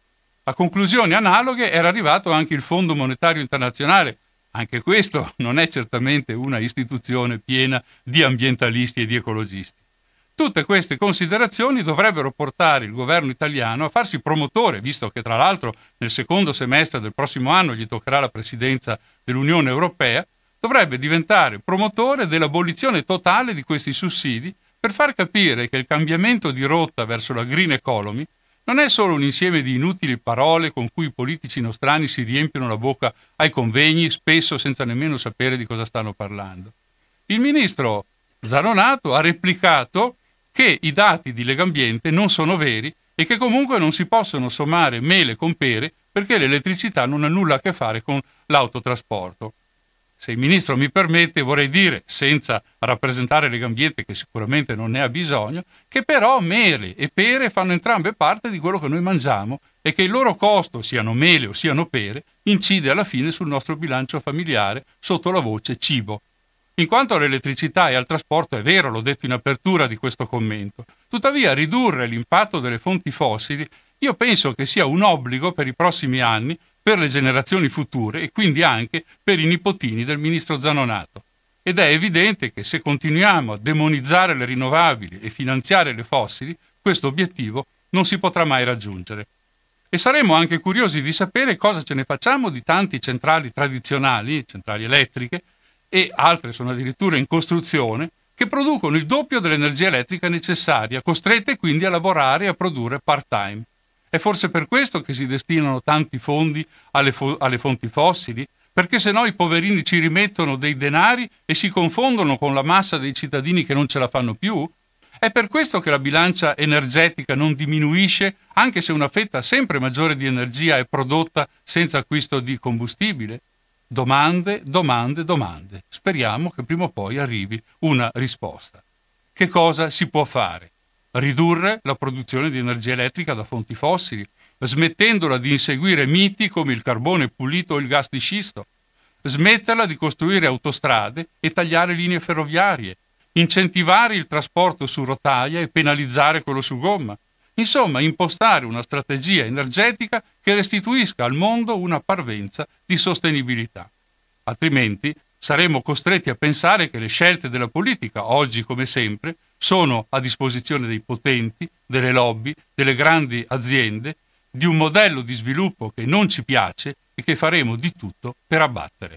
A conclusioni analoghe era arrivato anche il Fondo Monetario Internazionale. Anche questo non è certamente una istituzione piena di ambientalisti e di ecologisti. Tutte queste considerazioni dovrebbero portare il governo italiano a farsi promotore, visto che tra l'altro nel secondo semestre del prossimo anno gli toccherà la presidenza dell'Unione Europea, dovrebbe diventare promotore dell'abolizione totale di questi sussidi per far capire che il cambiamento di rotta verso la green economy non è solo un insieme di inutili parole con cui i politici nostrani si riempiono la bocca ai convegni, spesso senza nemmeno sapere di cosa stanno parlando. Il ministro Zanonato ha replicato che i dati di Legambiente non sono veri e che comunque non si possono sommare mele con pere perché l'elettricità non ha nulla a che fare con l'autotrasporto. Se il ministro mi permette, vorrei dire, senza rappresentare Legambiente, che sicuramente non ne ha bisogno, che però mele e pere fanno entrambe parte di quello che noi mangiamo e che il loro costo, siano mele o siano pere, incide alla fine sul nostro bilancio familiare sotto la voce cibo. In quanto all'elettricità e al trasporto, è vero, l'ho detto in apertura di questo commento, tuttavia ridurre l'impatto delle fonti fossili io penso che sia un obbligo per i prossimi anni, per le generazioni future e quindi anche per i nipotini del ministro Zanonato. Ed è evidente che se continuiamo a demonizzare le rinnovabili e finanziare le fossili, questo obiettivo non si potrà mai raggiungere. E saremo anche curiosi di sapere cosa ce ne facciamo di tanti centrali tradizionali, centrali elettriche, e altre sono addirittura in costruzione, che producono il doppio dell'energia elettrica necessaria, costrette quindi a lavorare e a produrre part-time. È forse per questo che si destinano tanti fondi alle, fo- alle fonti fossili? Perché se no i poverini ci rimettono dei denari e si confondono con la massa dei cittadini che non ce la fanno più? È per questo che la bilancia energetica non diminuisce, anche se una fetta sempre maggiore di energia è prodotta senza acquisto di combustibile? Domande, domande, domande. Speriamo che prima o poi arrivi una risposta. Che cosa si può fare? Ridurre la produzione di energia elettrica da fonti fossili, smettendola di inseguire miti come il carbone pulito o il gas di scisto, smetterla di costruire autostrade e tagliare linee ferroviarie, incentivare il trasporto su rotaia e penalizzare quello su gomma. Insomma, impostare una strategia energetica che restituisca al mondo una parvenza di sostenibilità. Altrimenti saremo costretti a pensare che le scelte della politica, oggi come sempre, sono a disposizione dei potenti, delle lobby, delle grandi aziende, di un modello di sviluppo che non ci piace e che faremo di tutto per abbattere.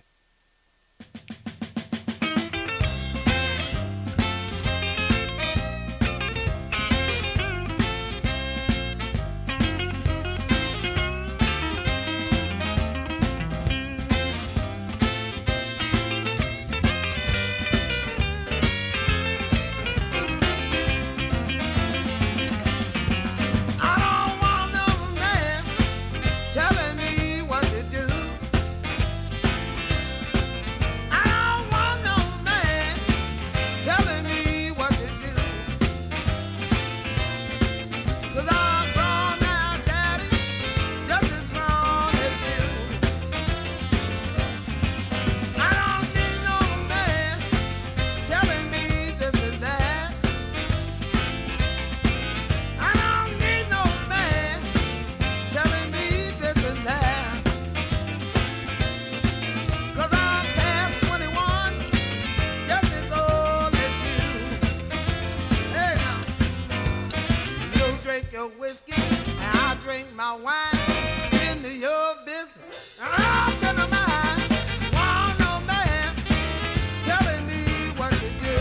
I whiskey, and I'll drink my wine. Tend to your business, and I'll tend to mine. Want no man telling me what to do.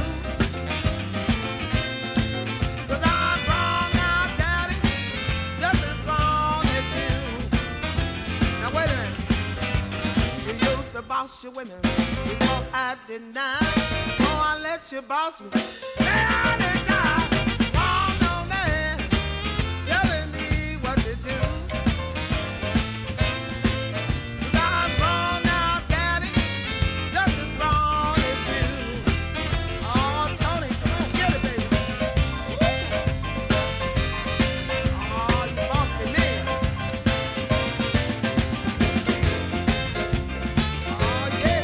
'Cause I'm wrong now, Daddy, just as wrong as you. Now wait a minute. You used to boss your women before I did nine. Oh, I let you boss me. Hey, I did not. Want no man telling me what to do. 'Cause I'm wrong now, Daddy, just as wrong as you. Oh, Tony, come on, get it, baby. Oh, you bossy man. Oh, yeah.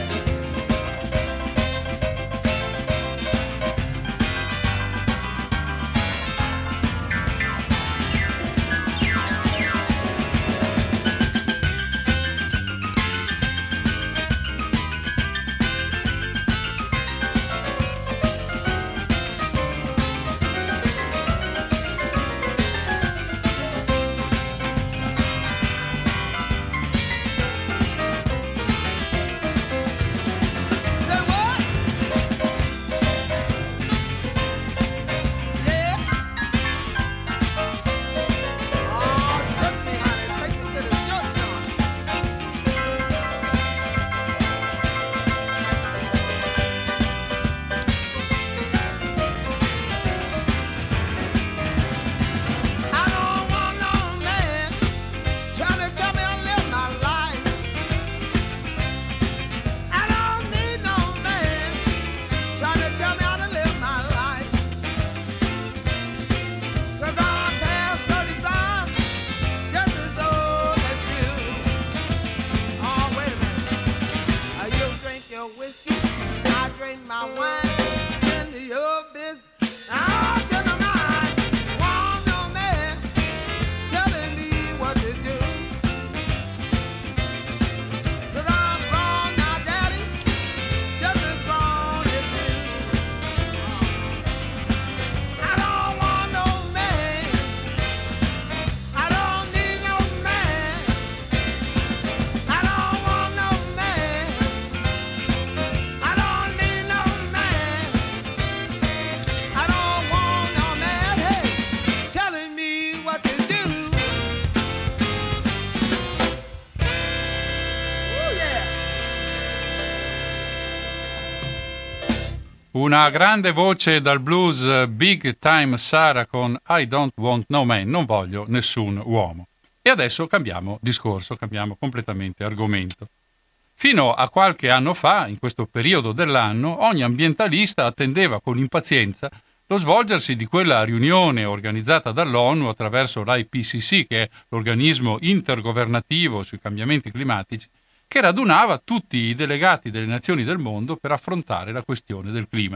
Una grande voce dal blues, Big Time Sarah con I Don't Want No Man, non voglio nessun uomo. E adesso cambiamo discorso, cambiamo completamente argomento. Fino a qualche anno fa, in questo periodo dell'anno, ogni ambientalista attendeva con impazienza lo svolgersi di quella riunione organizzata dall'ONU attraverso l'I P C C, che è l'organismo intergovernativo sui cambiamenti climatici, che radunava tutti i delegati delle nazioni del mondo per affrontare la questione del clima.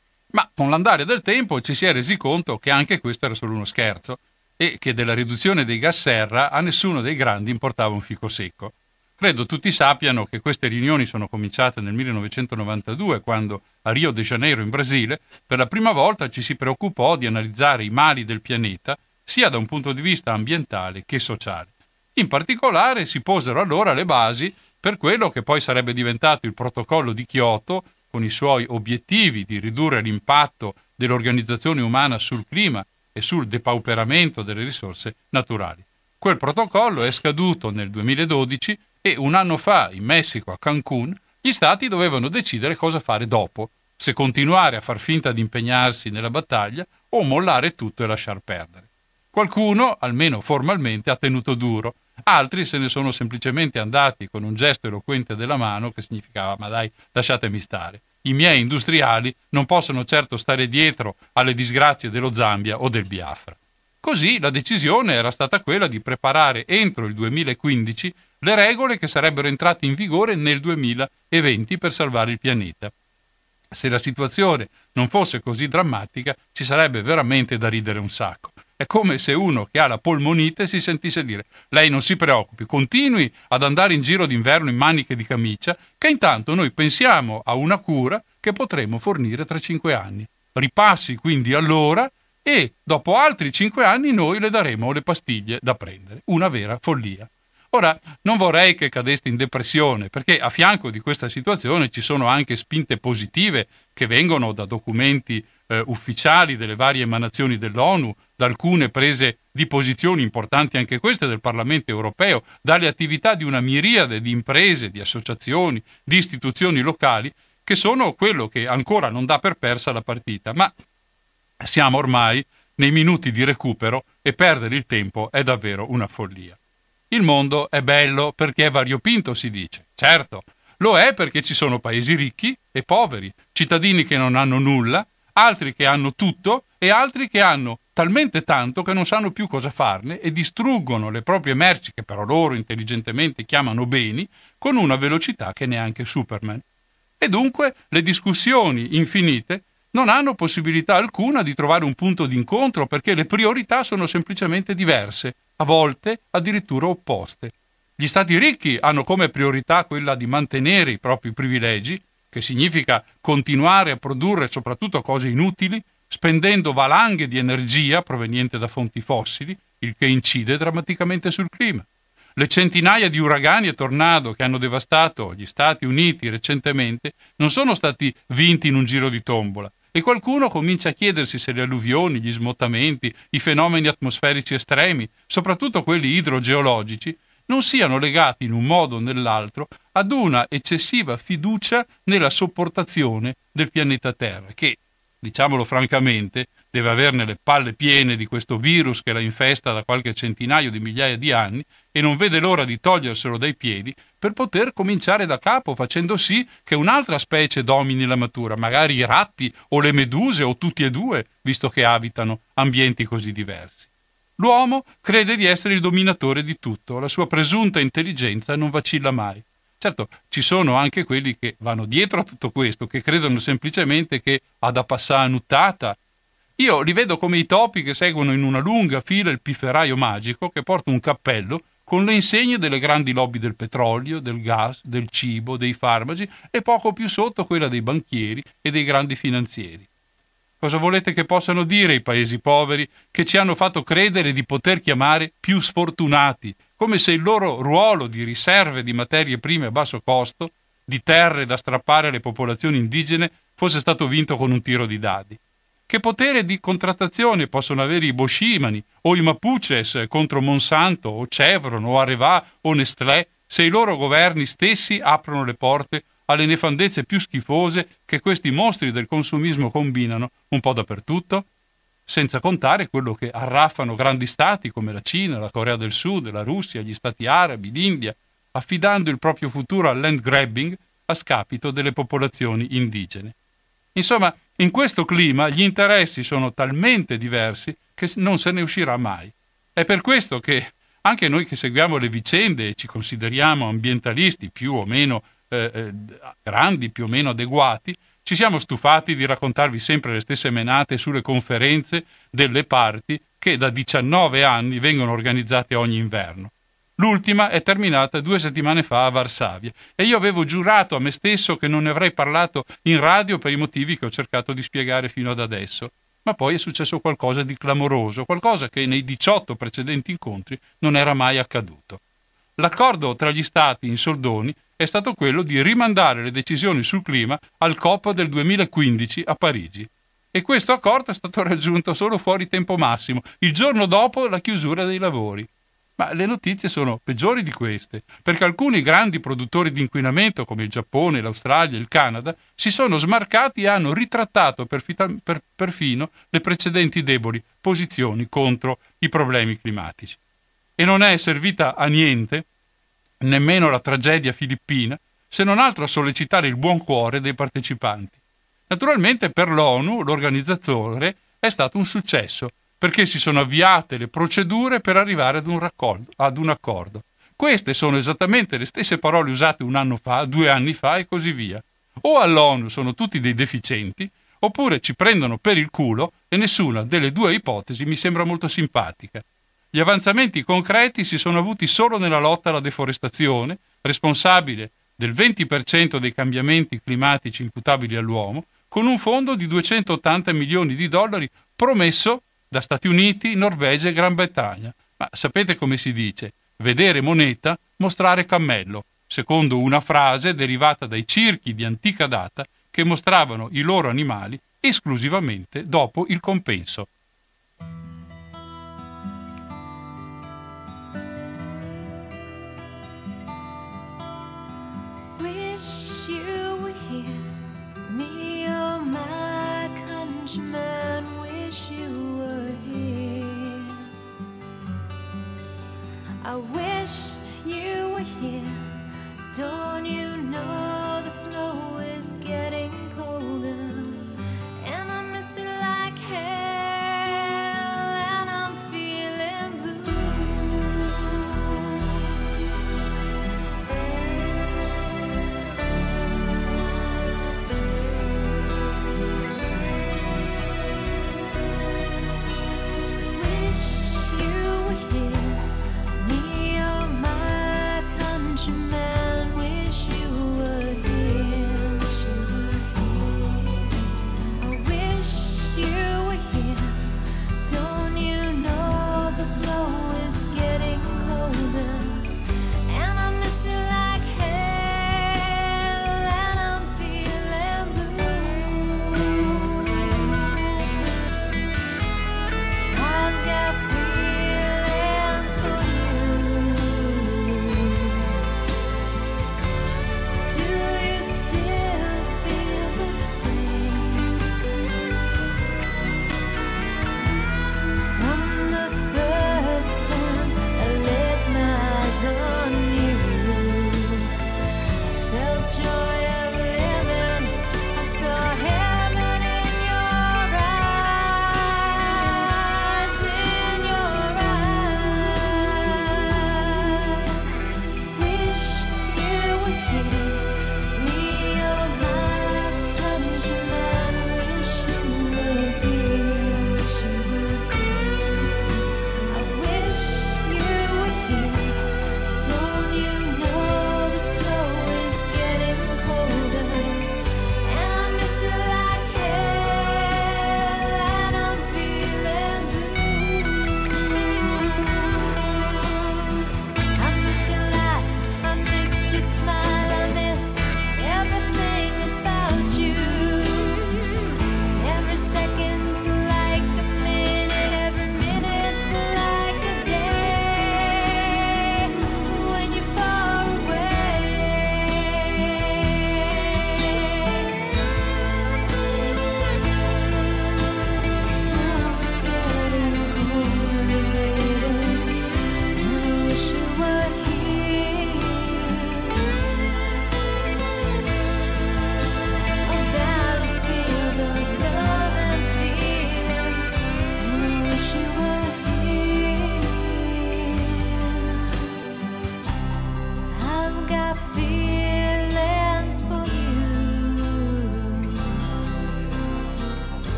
Ma con l'andare del tempo ci si è resi conto che anche questo era solo uno scherzo e che della riduzione dei gas serra a nessuno dei grandi importava un fico secco. Credo tutti sappiano che queste riunioni sono cominciate nel millenovecentonovantadue, quando a Rio de Janeiro, in Brasile, per la prima volta ci si preoccupò di analizzare i mali del pianeta sia da un punto di vista ambientale che sociale. In particolare si posero allora le basi per quello che poi sarebbe diventato il protocollo di Kyoto, con i suoi obiettivi di ridurre l'impatto dell'organizzazione umana sul clima e sul depauperamento delle risorse naturali. Quel protocollo è scaduto nel duemiladodici e un anno fa, in Messico, a Cancun, gli stati dovevano decidere cosa fare dopo, se continuare a far finta di impegnarsi nella battaglia o mollare tutto e lasciar perdere. Qualcuno, almeno formalmente, ha tenuto duro, altri se ne sono semplicemente andati con un gesto eloquente della mano che significava «ma dai, lasciatemi stare, i miei industriali non possono certo stare dietro alle disgrazie dello Zambia o del Biafra». Così la decisione era stata quella di preparare entro il duemilaquindici le regole che sarebbero entrate in vigore nel duemilaventi per salvare il pianeta. Se la situazione non fosse così drammatica, ci sarebbe veramente da ridere un sacco. È come se uno che ha la polmonite si sentisse dire «Lei non si preoccupi, continui ad andare in giro d'inverno in maniche di camicia, che intanto noi pensiamo a una cura che potremo fornire tra cinque anni. Ripassi quindi allora e dopo altri cinque anni noi le daremo le pastiglie da prendere. Una vera follia. Ora, non vorrei che cadeste in depressione, perché a fianco di questa situazione ci sono anche spinte positive che vengono da documenti eh, ufficiali delle varie emanazioni dell'ONU, da alcune prese di posizioni importanti anche queste del Parlamento europeo, dalle attività di una miriade di imprese, di associazioni, di istituzioni locali, che sono quello che ancora non dà per persa la partita. Ma siamo ormai nei minuti di recupero e perdere il tempo è davvero una follia. Il mondo è bello perché è variopinto, si dice. Certo, lo è perché ci sono paesi ricchi e poveri, cittadini che non hanno nulla, altri che hanno tutto e altri che hanno talmente tanto che non sanno più cosa farne e distruggono le proprie merci, che però loro intelligentemente chiamano beni, con una velocità che neanche Superman. E dunque le discussioni infinite non hanno possibilità alcuna di trovare un punto d'incontro perché le priorità sono semplicemente diverse, a volte addirittura opposte. Gli stati ricchi hanno come priorità quella di mantenere i propri privilegi, che significa continuare a produrre soprattutto cose inutili, spendendo valanghe di energia proveniente da fonti fossili, il che incide drammaticamente sul clima. Le centinaia di uragani e tornado che hanno devastato gli Stati Uniti recentemente non sono stati vinti in un giro di tombola, e qualcuno comincia a chiedersi se le alluvioni, gli smottamenti, i fenomeni atmosferici estremi, soprattutto quelli idrogeologici, non siano legati in un modo o nell'altro ad una eccessiva fiducia nella sopportazione del pianeta Terra, che, diciamolo francamente, deve averne le palle piene di questo virus che la infesta da qualche centinaio di migliaia di anni e non vede l'ora di toglierselo dai piedi per poter cominciare da capo, facendo sì che un'altra specie domini la natura, magari i ratti o le meduse o tutti e due, visto che abitano ambienti così diversi. L'uomo crede di essere il dominatore di tutto, la sua presunta intelligenza non vacilla mai. Certo, ci sono anche quelli che vanno dietro a tutto questo, che credono semplicemente che ha da passare a nuttata. Io li vedo come i topi che seguono in una lunga fila il pifferaio magico che porta un cappello con le insegne delle grandi lobby del petrolio, del gas, del cibo, dei farmaci e poco più sotto quella dei banchieri e dei grandi finanzieri. Cosa volete che possano dire i paesi poveri che ci hanno fatto credere di poter chiamare più sfortunati, come se il loro ruolo di riserve di materie prime a basso costo, di terre da strappare alle popolazioni indigene, fosse stato vinto con un tiro di dadi? Che potere di contrattazione possono avere i boscimani o i mapuches contro Monsanto o Chevron o Areva o Nestlé se i loro governi stessi aprono le porte alle nefandezze più schifose che questi mostri del consumismo combinano un po' dappertutto? Senza contare quello che arraffano grandi stati come la Cina, la Corea del Sud, la Russia, gli stati arabi, l'India, affidando il proprio futuro al land grabbing a scapito delle popolazioni indigene. Insomma, in questo clima gli interessi sono talmente diversi che non se ne uscirà mai. È per questo che anche noi che seguiamo le vicende e ci consideriamo ambientalisti più o meno eh, eh, grandi, più o meno adeguati, ci siamo stufati di raccontarvi sempre le stesse menate sulle conferenze delle parti che da diciannove anni vengono organizzate ogni inverno. L'ultima è terminata due settimane fa a Varsavia e io avevo giurato a me stesso che non ne avrei parlato in radio per i motivi che ho cercato di spiegare fino ad adesso. Ma poi è successo qualcosa di clamoroso, qualcosa che nei diciotto precedenti incontri non era mai accaduto. L'accordo tra gli stati in soldoni è stato quello di rimandare le decisioni sul clima al COP del duemilaquindici a Parigi. E questo accordo è stato raggiunto solo fuori tempo massimo, il giorno dopo la chiusura dei lavori. Ma le notizie sono peggiori di queste, perché alcuni grandi produttori di inquinamento, come il Giappone, l'Australia e il Canada, si sono smarcati e hanno ritrattato perfita- per, perfino le precedenti deboli posizioni contro i problemi climatici. E non è servita a niente nemmeno la tragedia filippina, se non altro a sollecitare il buon cuore dei partecipanti. Naturalmente per l'ONU l'organizzatore è stato un successo, perché si sono avviate le procedure per arrivare ad un, raccordo, ad un accordo. Queste sono esattamente le stesse parole usate un anno fa, due anni fa e così via. O all'ONU sono tutti dei deficienti, oppure ci prendono per il culo e nessuna delle due ipotesi mi sembra molto simpatica. Gli avanzamenti concreti si sono avuti solo nella lotta alla deforestazione, responsabile del venti per cento dei cambiamenti climatici imputabili all'uomo, con un fondo di duecentottanta milioni di dollari promesso da Stati Uniti, Norvegia e Gran Bretagna. Ma sapete come si dice? Vedere moneta, mostrare cammello, secondo una frase derivata dai circhi di antica data che mostravano i loro animali esclusivamente dopo il compenso. Wish you were here, me or my countryman, wish you were here. I wish you were here, don't you know the snow is getting colder, and I miss it like hell, and I'm feeling blue. Wish you were here, me or my countryman, wish you were here, wish you were here.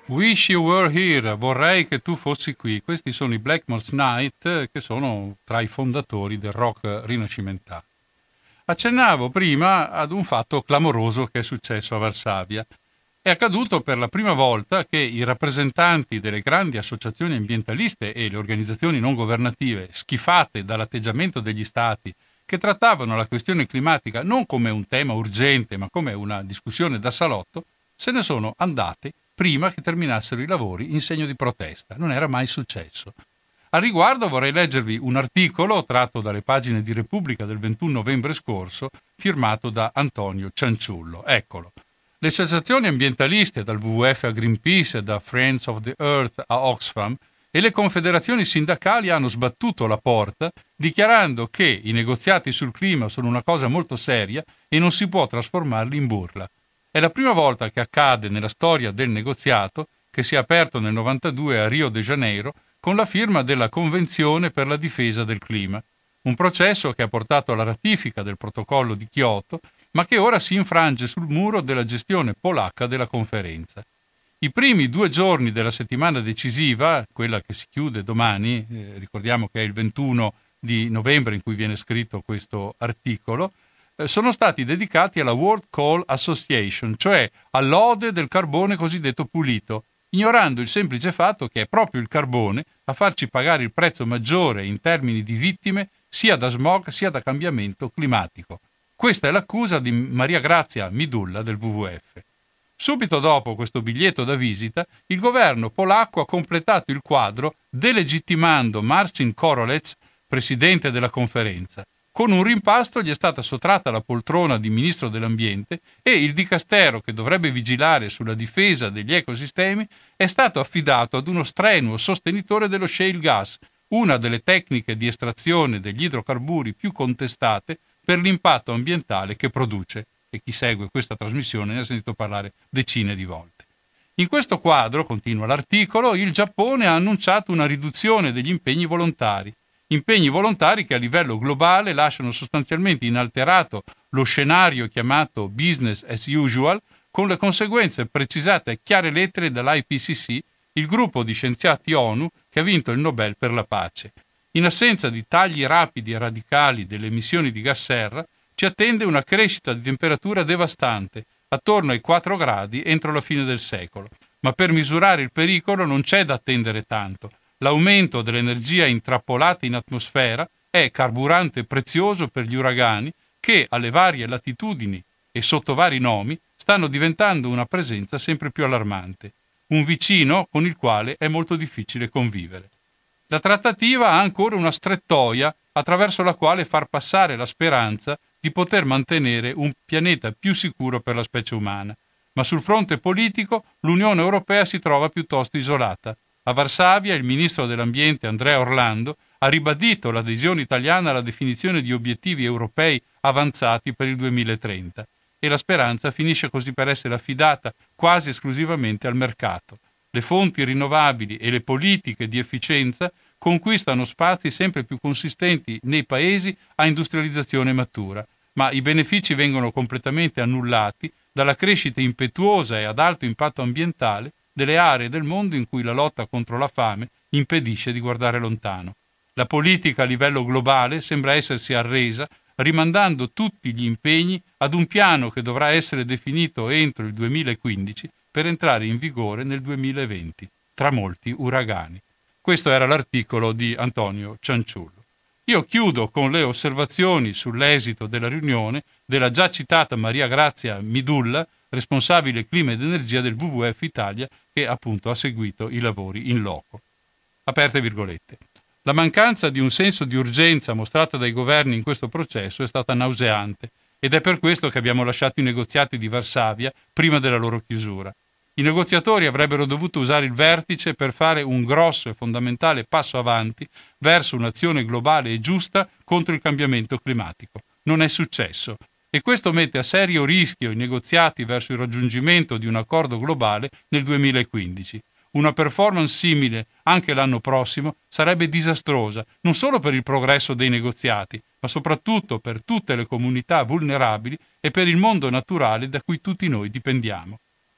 Wish You Were Here, vorrei che tu fossi qui. Questi sono i Blackmore's Night, che sono tra i fondatori del rock rinascimentale. Accennavo prima ad un fatto clamoroso che è successo a Varsavia. È accaduto per la prima volta che i rappresentanti delle grandi associazioni ambientaliste e le organizzazioni non governative, schifate dall'atteggiamento degli stati che trattavano la questione climatica non come un tema urgente ma come una discussione da salotto, se ne sono andate prima che terminassero i lavori in segno di protesta. Non era mai successo. Al riguardo vorrei leggervi un articolo tratto dalle pagine di Repubblica del ventuno novembre scorso, firmato da Antonio Cianciullo. Eccolo. Le associazioni ambientaliste, dal W W F a Greenpeace, da Friends of the Earth a Oxfam, e le confederazioni sindacali hanno sbattuto la porta, dichiarando che i negoziati sul clima sono una cosa molto seria e non si può trasformarli in burla. È la prima volta che accade nella storia del negoziato, che si è aperto nel novantadue a Rio de Janeiro, con la firma della Convenzione per la difesa del clima, un processo che ha portato alla ratifica del protocollo di Kyoto, ma che ora si infrange sul muro della gestione polacca della conferenza. I primi due giorni della settimana decisiva, quella che si chiude domani, eh, ricordiamo che è il ventuno di novembre in cui viene scritto questo articolo, eh, sono stati dedicati alla World Coal Association, cioè all'ode del carbone cosiddetto pulito, ignorando il semplice fatto che è proprio il carbone a farci pagare il prezzo maggiore in termini di vittime sia da smog sia da cambiamento climatico. Questa è l'accusa di Maria Grazia Midulla del W W F. Subito dopo questo biglietto da visita, il governo polacco ha completato il quadro delegittimando Marcin Korolec, presidente della conferenza. Con un rimpasto gli è stata sottratta la poltrona di ministro dell'ambiente e il dicastero che dovrebbe vigilare sulla difesa degli ecosistemi è stato affidato ad uno strenuo sostenitore dello shale gas, una delle tecniche di estrazione degli idrocarburi più contestate per l'impatto ambientale che produce, e chi segue questa trasmissione ne ha sentito parlare decine di volte. In questo quadro, continua l'articolo, il Giappone ha annunciato una riduzione degli impegni volontari, impegni volontari che a livello globale lasciano sostanzialmente inalterato lo scenario chiamato business as usual, con le conseguenze precisate a chiare lettere dall'I P C C, il gruppo di scienziati ONU che ha vinto il Nobel per la pace. In assenza di tagli rapidi e radicali delle emissioni di gas serra, ci attende una crescita di temperatura devastante, attorno ai quattro gradi entro la fine del secolo. Ma per misurare il pericolo non c'è da attendere tanto. L'aumento dell'energia intrappolata in atmosfera è carburante prezioso per gli uragani che, alle varie latitudini e sotto vari nomi, stanno diventando una presenza sempre più allarmante. Un vicino con il quale è molto difficile convivere. La trattativa ha ancora una strettoia attraverso la quale far passare la speranza di poter mantenere un pianeta più sicuro per la specie umana. Ma sul fronte politico l'Unione Europea si trova piuttosto isolata. A Varsavia il ministro dell'Ambiente Andrea Orlando ha ribadito l'adesione italiana alla definizione di obiettivi europei avanzati per il duemilatrenta e la speranza finisce così per essere affidata quasi esclusivamente al mercato. Le fonti rinnovabili e le politiche di efficienza conquistano spazi sempre più consistenti nei paesi a industrializzazione matura, ma i benefici vengono completamente annullati dalla crescita impetuosa e ad alto impatto ambientale delle aree del mondo in cui la lotta contro la fame impedisce di guardare lontano. La politica a livello globale sembra essersi arresa, rimandando tutti gli impegni ad un piano che dovrà essere definito entro il duemilaquindici per entrare in vigore nel duemilaventi, tra molti uragani. Questo era l'articolo di Antonio Cianciullo. Io chiudo con le osservazioni sull'esito della riunione della già citata Maria Grazia Midulla, responsabile clima ed energia del W W F Italia, che appunto ha seguito i lavori in loco. Aperte virgolette. La mancanza di un senso di urgenza mostrata dai governi in questo processo è stata nauseante ed è per questo che abbiamo lasciato i negoziati di Varsavia prima della loro chiusura. I negoziatori avrebbero dovuto usare il vertice per fare un grosso e fondamentale passo avanti verso un'azione globale e giusta contro il cambiamento climatico. Non è successo e questo mette a serio rischio i negoziati verso il raggiungimento di un accordo globale nel duemilaquindici. Una performance simile anche l'anno prossimo sarebbe disastrosa, non solo per il progresso dei negoziati, ma soprattutto per tutte le comunità vulnerabili e per il mondo naturale da cui tutti noi dipendiamo.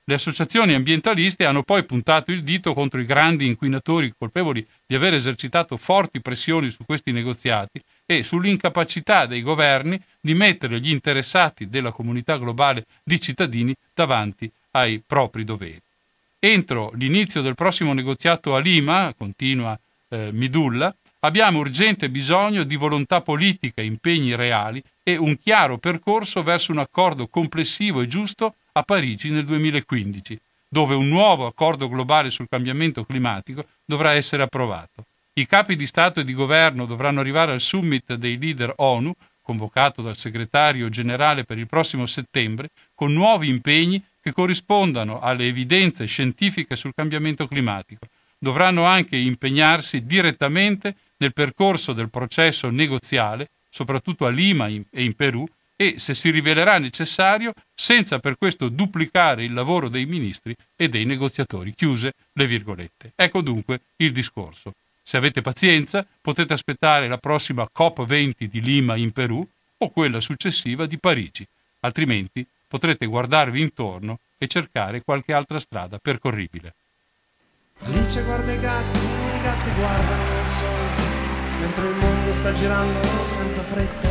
Le associazioni ambientaliste hanno poi puntato il dito contro i grandi inquinatori colpevoli di aver esercitato forti pressioni su questi negoziati e sull'incapacità dei governi di mettere gli interessati della comunità globale di cittadini davanti ai propri doveri. Entro l'inizio del prossimo negoziato a Lima, continua eh, Midulla, abbiamo urgente bisogno di volontà politica, impegni reali e un chiaro percorso verso un accordo complessivo e giusto a Parigi nel duemilaquindici, dove un nuovo accordo globale sul cambiamento climatico dovrà essere approvato. I capi di Stato e di Governo dovranno arrivare al summit dei leader ONU, convocato dal segretario generale per il prossimo settembre, con nuovi impegni che corrispondano alle evidenze scientifiche sul cambiamento climatico. Dovranno anche impegnarsi direttamente nel percorso del processo negoziale, soprattutto a Lima e in Perù, e, se si rivelerà necessario, senza per questo duplicare il lavoro dei ministri e dei negoziatori. Chiuse le virgolette. Ecco dunque il discorso. Se avete pazienza, potete aspettare la prossima COP venti di Lima in Perù o quella successiva di Parigi. Altrimenti potrete guardarvi intorno e cercare qualche altra strada percorribile. Alice guarda i gatti, i gatti guardano il sole, mentre il mondo sta girando senza fretta.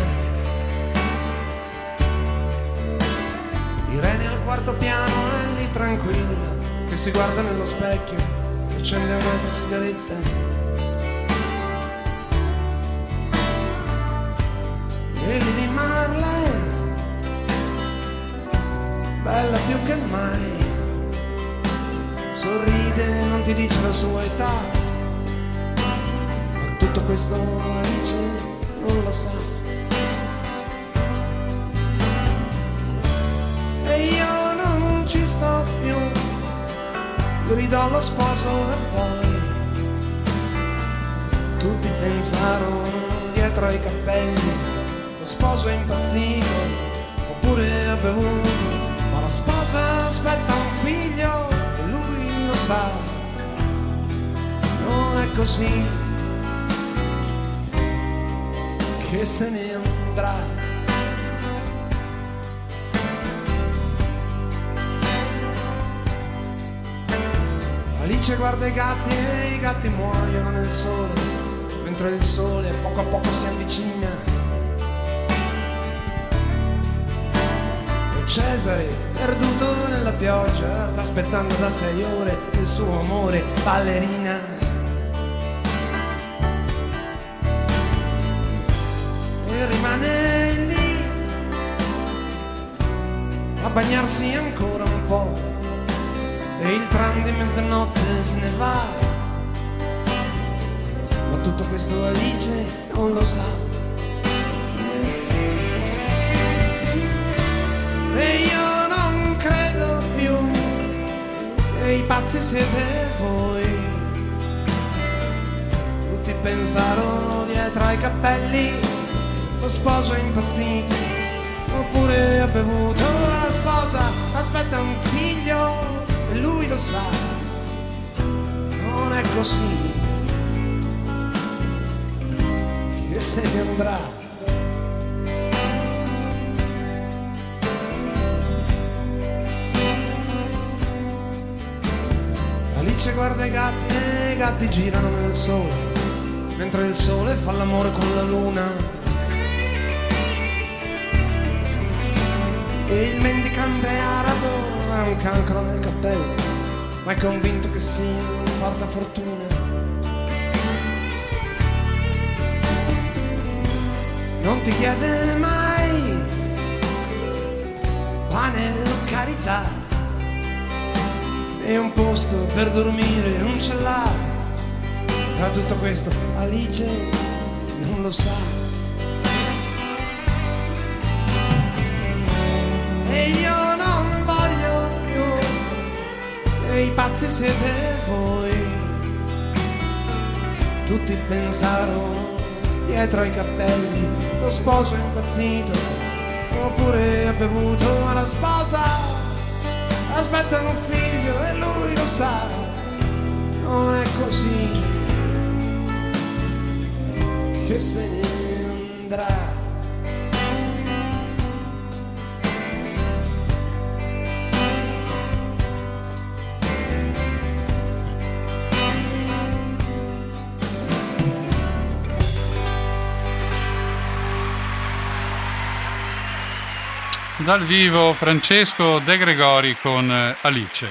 Irene al quarto piano è lì tranquilla, che si guarda nello specchio, accende un'altra sigaretta. E Lily Marley, bella più che mai, sorride, non ti dice la sua età, ma tutto questo Alice non lo sa. E io non ci sto più, grido allo sposo e poi tutti pensarono dietro ai cappelli, lo sposo è impazzito oppure ha bevuto, ma la sposa aspetta un figlio e lui lo sa, non è così che se ne andrà. Alice guarda i gatti e i gatti muoiono nel sole, mentre il sole poco a poco si avvicina. Cesare, perduto nella pioggia, sta aspettando da sei ore il suo amore ballerina. E rimane lì a bagnarsi ancora un po', e il tram di mezzanotte se ne va, ma tutto questo Alice non lo sa. E io non credo più che i pazzi siete voi, tutti pensarono dietro ai cappelli, lo sposo è impazzito oppure ha bevuto, la sposa aspetta un figlio e lui lo sa, non è così che se ne andrà. Alice guarda i gatti e i gatti girano nel sole, mentre il sole fa l'amore con la luna. E il mendicante arabo ha un cancro nel cappello, ma è convinto che sia un portafortuna. Non ti chiede mai pane o carità, e un posto per dormire non ce l'ha, ma tutto questo Alice non lo sa. E io non voglio più, e i pazzi siete voi, tutti pensarono dietro ai cappelli, lo sposo è impazzito oppure ha bevuto, ma la sposa aspetta un figlio e lui lo sa, non è così che se ne andrà. Dal vivo Francesco De Gregori con Alice.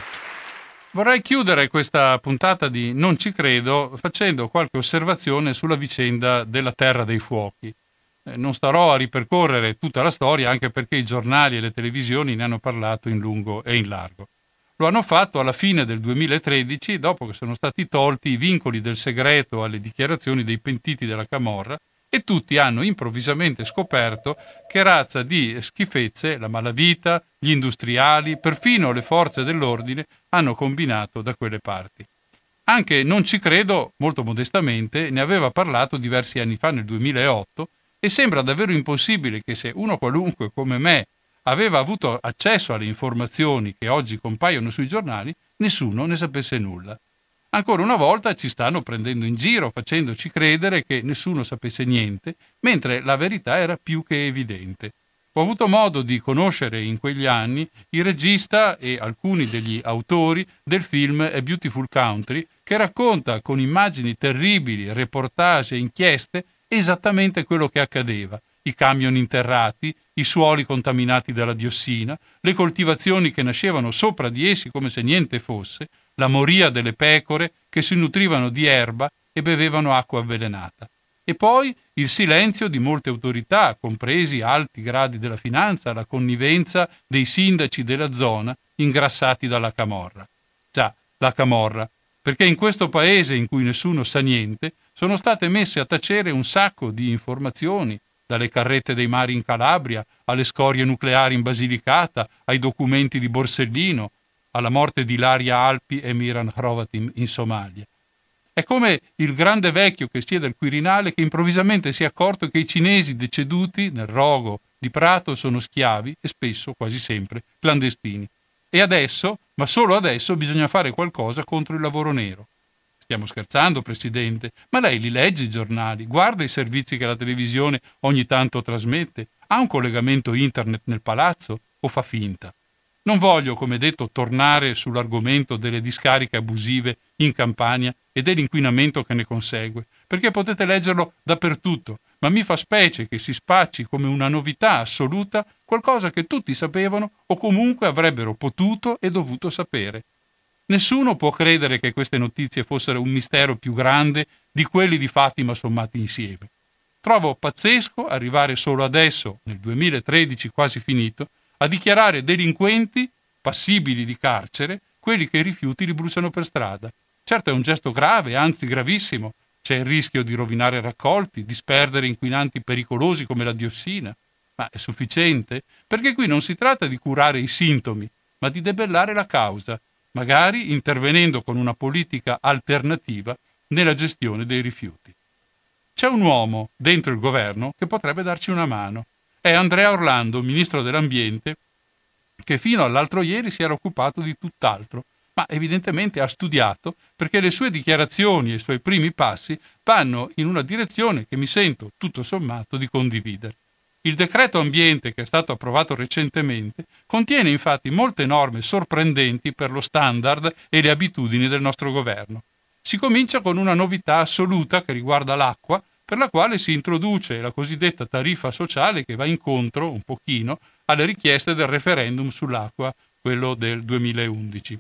Vorrei chiudere questa puntata di Non ci credo facendo qualche osservazione sulla vicenda della Terra dei Fuochi. Eh, non starò a ripercorrere tutta la storia, anche perché i giornali e le televisioni ne hanno parlato in lungo e in largo. Lo hanno fatto alla fine del duemilatredici, dopo che sono stati tolti i vincoli del segreto alle dichiarazioni dei pentiti della camorra, e tutti hanno improvvisamente scoperto che razza di schifezze la malavita, gli industriali, perfino le forze dell'ordine hanno combinato da quelle parti. Anche Non ci credo, molto modestamente, ne aveva parlato diversi anni fa, nel duemilaotto, e sembra davvero impossibile che se uno qualunque come me aveva avuto accesso alle informazioni che oggi compaiono sui giornali, nessuno ne sapesse nulla. Ancora una volta ci stanno prendendo in giro, facendoci credere che nessuno sapesse niente, mentre la verità era più che evidente. Ho avuto modo di conoscere in quegli anni il regista e alcuni degli autori del film A Beautiful Country, che racconta con immagini terribili, reportage e inchieste esattamente quello che accadeva: i camion interrati, i suoli contaminati dalla diossina, le coltivazioni che nascevano sopra di essi come se niente fosse, la moria delle pecore che si nutrivano di erba e bevevano acqua avvelenata. E poi il silenzio di molte autorità, compresi alti gradi della finanza, la connivenza dei sindaci della zona ingrassati dalla camorra. Già, la camorra, perché in questo paese in cui nessuno sa niente sono state messe a tacere un sacco di informazioni, dalle carrette dei mari in Calabria, alle scorie nucleari in Basilicata, ai documenti di Borsellino, alla morte di Ilaria Alpi e Miran Hrovatin in Somalia. È come il grande vecchio che siede al Quirinale che improvvisamente si è accorto che i cinesi deceduti nel rogo di Prato sono schiavi e spesso, quasi sempre, clandestini. E adesso, ma solo adesso, bisogna fare qualcosa contro il lavoro nero. Stiamo scherzando, Presidente, ma lei li legge i giornali, guarda i servizi che la televisione ogni tanto trasmette, ha un collegamento internet nel palazzo o fa finta? Non voglio, come detto, tornare sull'argomento delle discariche abusive in Campania e dell'inquinamento che ne consegue, perché potete leggerlo dappertutto, ma mi fa specie che si spacci come una novità assoluta qualcosa che tutti sapevano o comunque avrebbero potuto e dovuto sapere. Nessuno può credere che queste notizie fossero un mistero più grande di quelli di Fatima sommati insieme. Trovo pazzesco arrivare solo adesso, nel duemilatredici quasi finito, a dichiarare delinquenti, passibili di carcere, quelli che i rifiuti li bruciano per strada. Certo è un gesto grave, anzi gravissimo. C'è il rischio di rovinare raccolti, di sperdere inquinanti pericolosi come la diossina. Ma è sufficiente? Perché qui non si tratta di curare i sintomi, ma di debellare la causa, magari intervenendo con una politica alternativa nella gestione dei rifiuti. C'è un uomo dentro il governo che potrebbe darci una mano. È Andrea Orlando, ministro dell'Ambiente, che fino all'altro ieri si era occupato di tutt'altro, ma evidentemente ha studiato, perché le sue dichiarazioni e i suoi primi passi vanno in una direzione che mi sento, tutto sommato, di condividere. Il decreto ambiente che è stato approvato recentemente contiene infatti molte norme sorprendenti per lo standard e le abitudini del nostro governo. Si comincia con una novità assoluta che riguarda l'acqua, per la quale si introduce la cosiddetta tariffa sociale che va incontro, un pochino, alle richieste del referendum sull'acqua, quello del duemilaundici.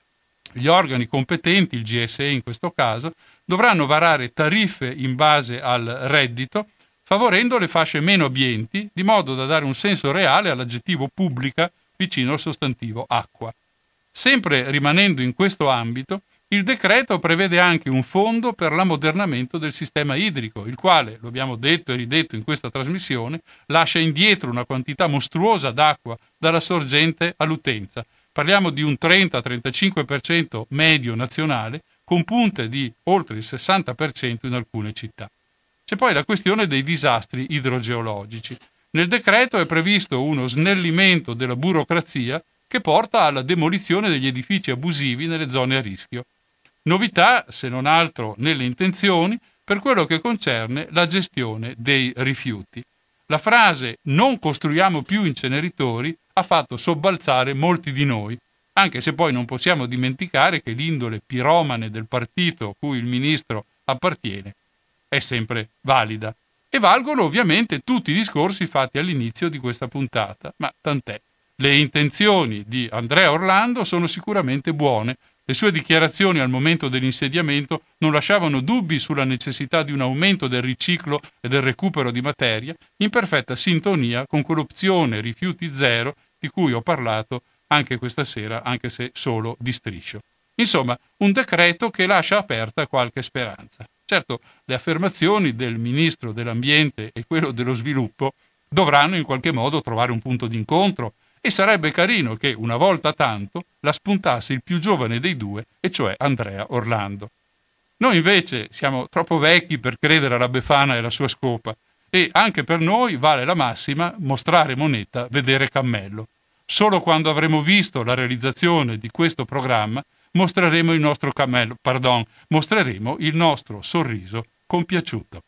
Gli organi competenti, il G S E in questo caso, dovranno varare tariffe in base al reddito, favorendo le fasce meno abbienti, di modo da dare un senso reale all'aggettivo pubblica vicino al sostantivo acqua. Sempre rimanendo in questo ambito, il decreto prevede anche un fondo per l'ammodernamento del sistema idrico, il quale, lo abbiamo detto e ridetto in questa trasmissione, lascia indietro una quantità mostruosa d'acqua dalla sorgente all'utenza. Parliamo di un trenta trentacinque per cento medio nazionale, con punte di oltre il sessanta per cento in alcune città. C'è poi la questione dei disastri idrogeologici. Nel decreto è previsto uno snellimento della burocrazia che porta alla demolizione degli edifici abusivi nelle zone a rischio. Novità, se non altro nelle intenzioni, per quello che concerne la gestione dei rifiuti. La frase «non costruiamo più inceneritori» ha fatto sobbalzare molti di noi, anche se poi non possiamo dimenticare che l'indole piromane del partito a cui il ministro appartiene è sempre valida. E valgono ovviamente tutti i discorsi fatti all'inizio di questa puntata, ma tant'è. Le intenzioni di Andrea Orlando sono sicuramente buone. Le sue dichiarazioni al momento dell'insediamento non lasciavano dubbi sulla necessità di un aumento del riciclo e del recupero di materia, in perfetta sintonia con quell'opzione rifiuti zero di cui ho parlato anche questa sera, anche se solo di striscio. Insomma, un decreto che lascia aperta qualche speranza. Certo, le affermazioni del Ministro dell'Ambiente e quello dello Sviluppo dovranno in qualche modo trovare un punto d'incontro e sarebbe carino che, una volta tanto, la spuntasse il più giovane dei due, e cioè Andrea Orlando. Noi invece siamo troppo vecchi per credere alla Befana e alla sua scopa, e anche per noi vale la massima mostrare moneta, vedere cammello. Solo quando avremo visto la realizzazione di questo programma mostreremo il nostro cammello, pardon, mostreremo il nostro sorriso compiaciuto.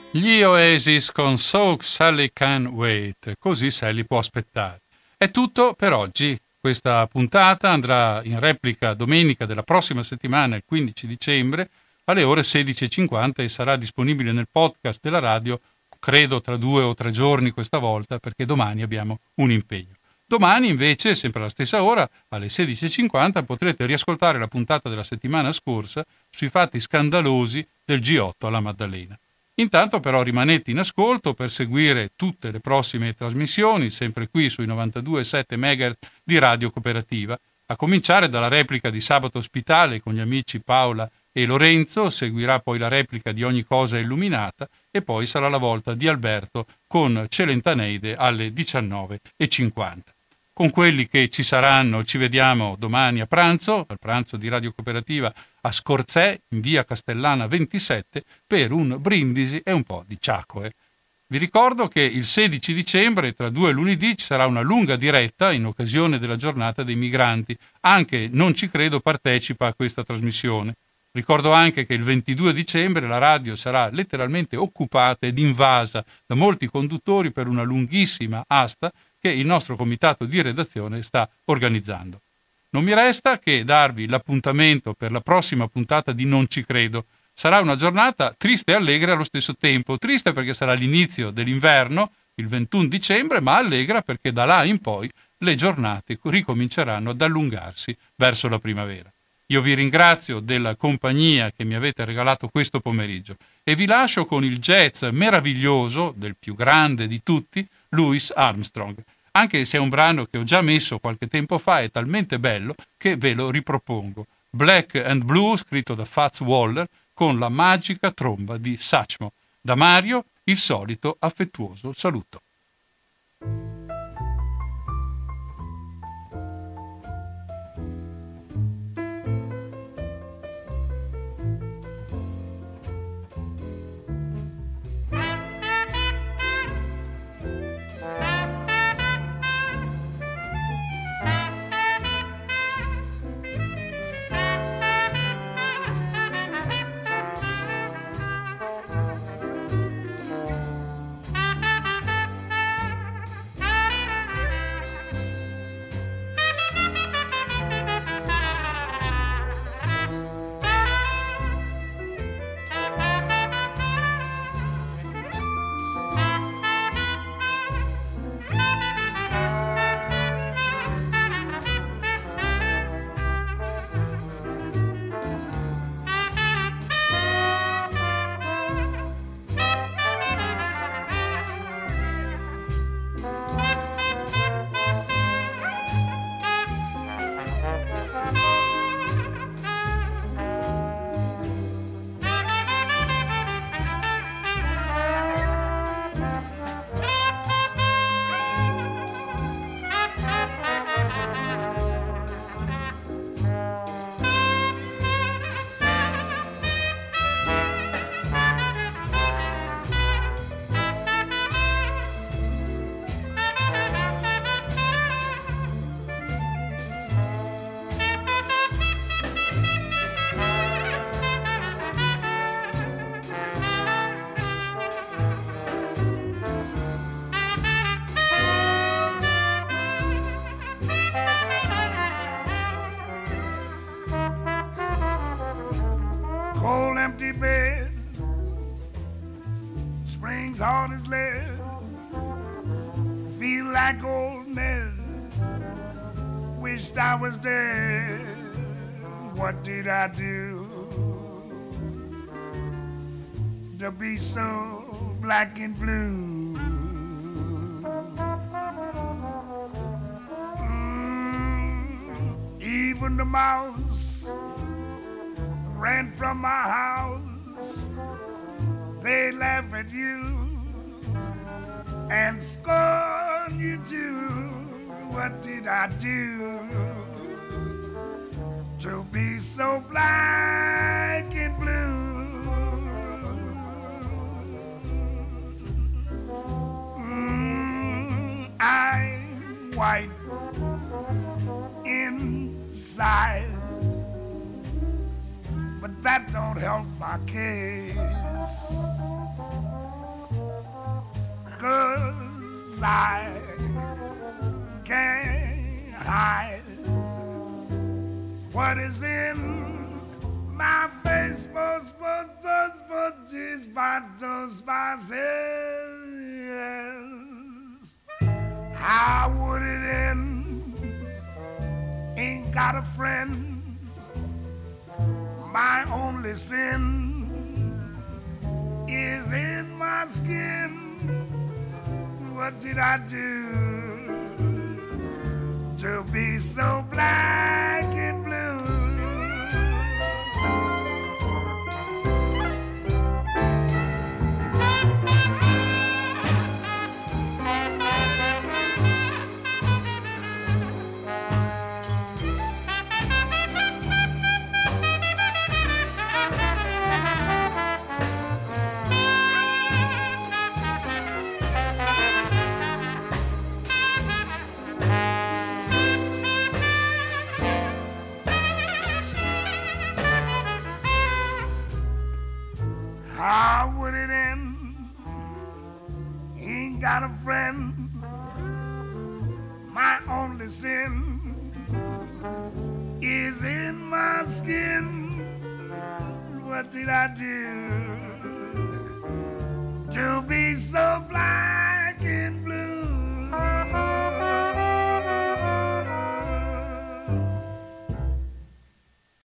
Gli Oasis con So Sally Can Wait, così Sally può aspettare. È tutto per oggi. Questa puntata andrà in replica domenica della prossima settimana, il quindici dicembre, alle ore sedici e cinquanta e sarà disponibile nel podcast della radio, credo tra due o tre giorni questa volta, perché domani abbiamo un impegno. Domani invece, sempre alla stessa ora, alle sedici e cinquanta, potrete riascoltare la puntata della settimana scorsa sui fatti scandalosi del G otto alla Maddalena. Intanto però rimanete in ascolto per seguire tutte le prossime trasmissioni, sempre qui sui novantadue virgola sette megahertz di Radio Cooperativa, a cominciare dalla replica di Sabato Ospitale con gli amici Paola e Lorenzo, seguirà poi la replica di Ogni cosa illuminata e poi sarà la volta di Alberto con Celentaneide alle diciannove e cinquanta. Con quelli che ci saranno ci vediamo domani a pranzo, al pranzo di Radio Cooperativa a Scorzè, in via Castellana ventisette, per un brindisi e un po' di ciaccoe. Vi ricordo che il sedici dicembre, tra due lunedì, ci sarà una lunga diretta in occasione della giornata dei migranti. Anche Non ci credo partecipa a questa trasmissione. Ricordo anche che il ventidue dicembre la radio sarà letteralmente occupata ed invasa da molti conduttori per una lunghissima asta che il nostro comitato di redazione sta organizzando. Non mi resta che darvi l'appuntamento per la prossima puntata di Non ci credo. Sarà una giornata triste e allegra allo stesso tempo. Triste perché sarà l'inizio dell'inverno, il ventuno dicembre, ma allegra perché da là in poi le giornate ricominceranno ad allungarsi verso la primavera. Io vi ringrazio della compagnia che mi avete regalato questo pomeriggio e vi lascio con il jazz meraviglioso del più grande di tutti, Louis Armstrong. Anche se è un brano che ho già messo qualche tempo fa, è talmente bello che ve lo ripropongo. Black and Blue, scritto da Fats Waller, con la magica tromba di Satchmo. Da Mario, il solito affettuoso saluto. Empty bed, springs hard as lead, feel like old Ned, wished I was dead. What did I do to be so black and blue? Mm, even the mouse ran from my house. They laugh at you and scorn you too. What did I do to be so black and blue? Mm, I'm white inside, but that don't help my case. as I can't hide what is in my face. But but those but these battles yes. How would it end? Ain't got a friend. My only sin is in my skin. What did I do to be so black and blue? How would it end? Ain't got a friend. My only sin is in my skin. What did I do to be so blind?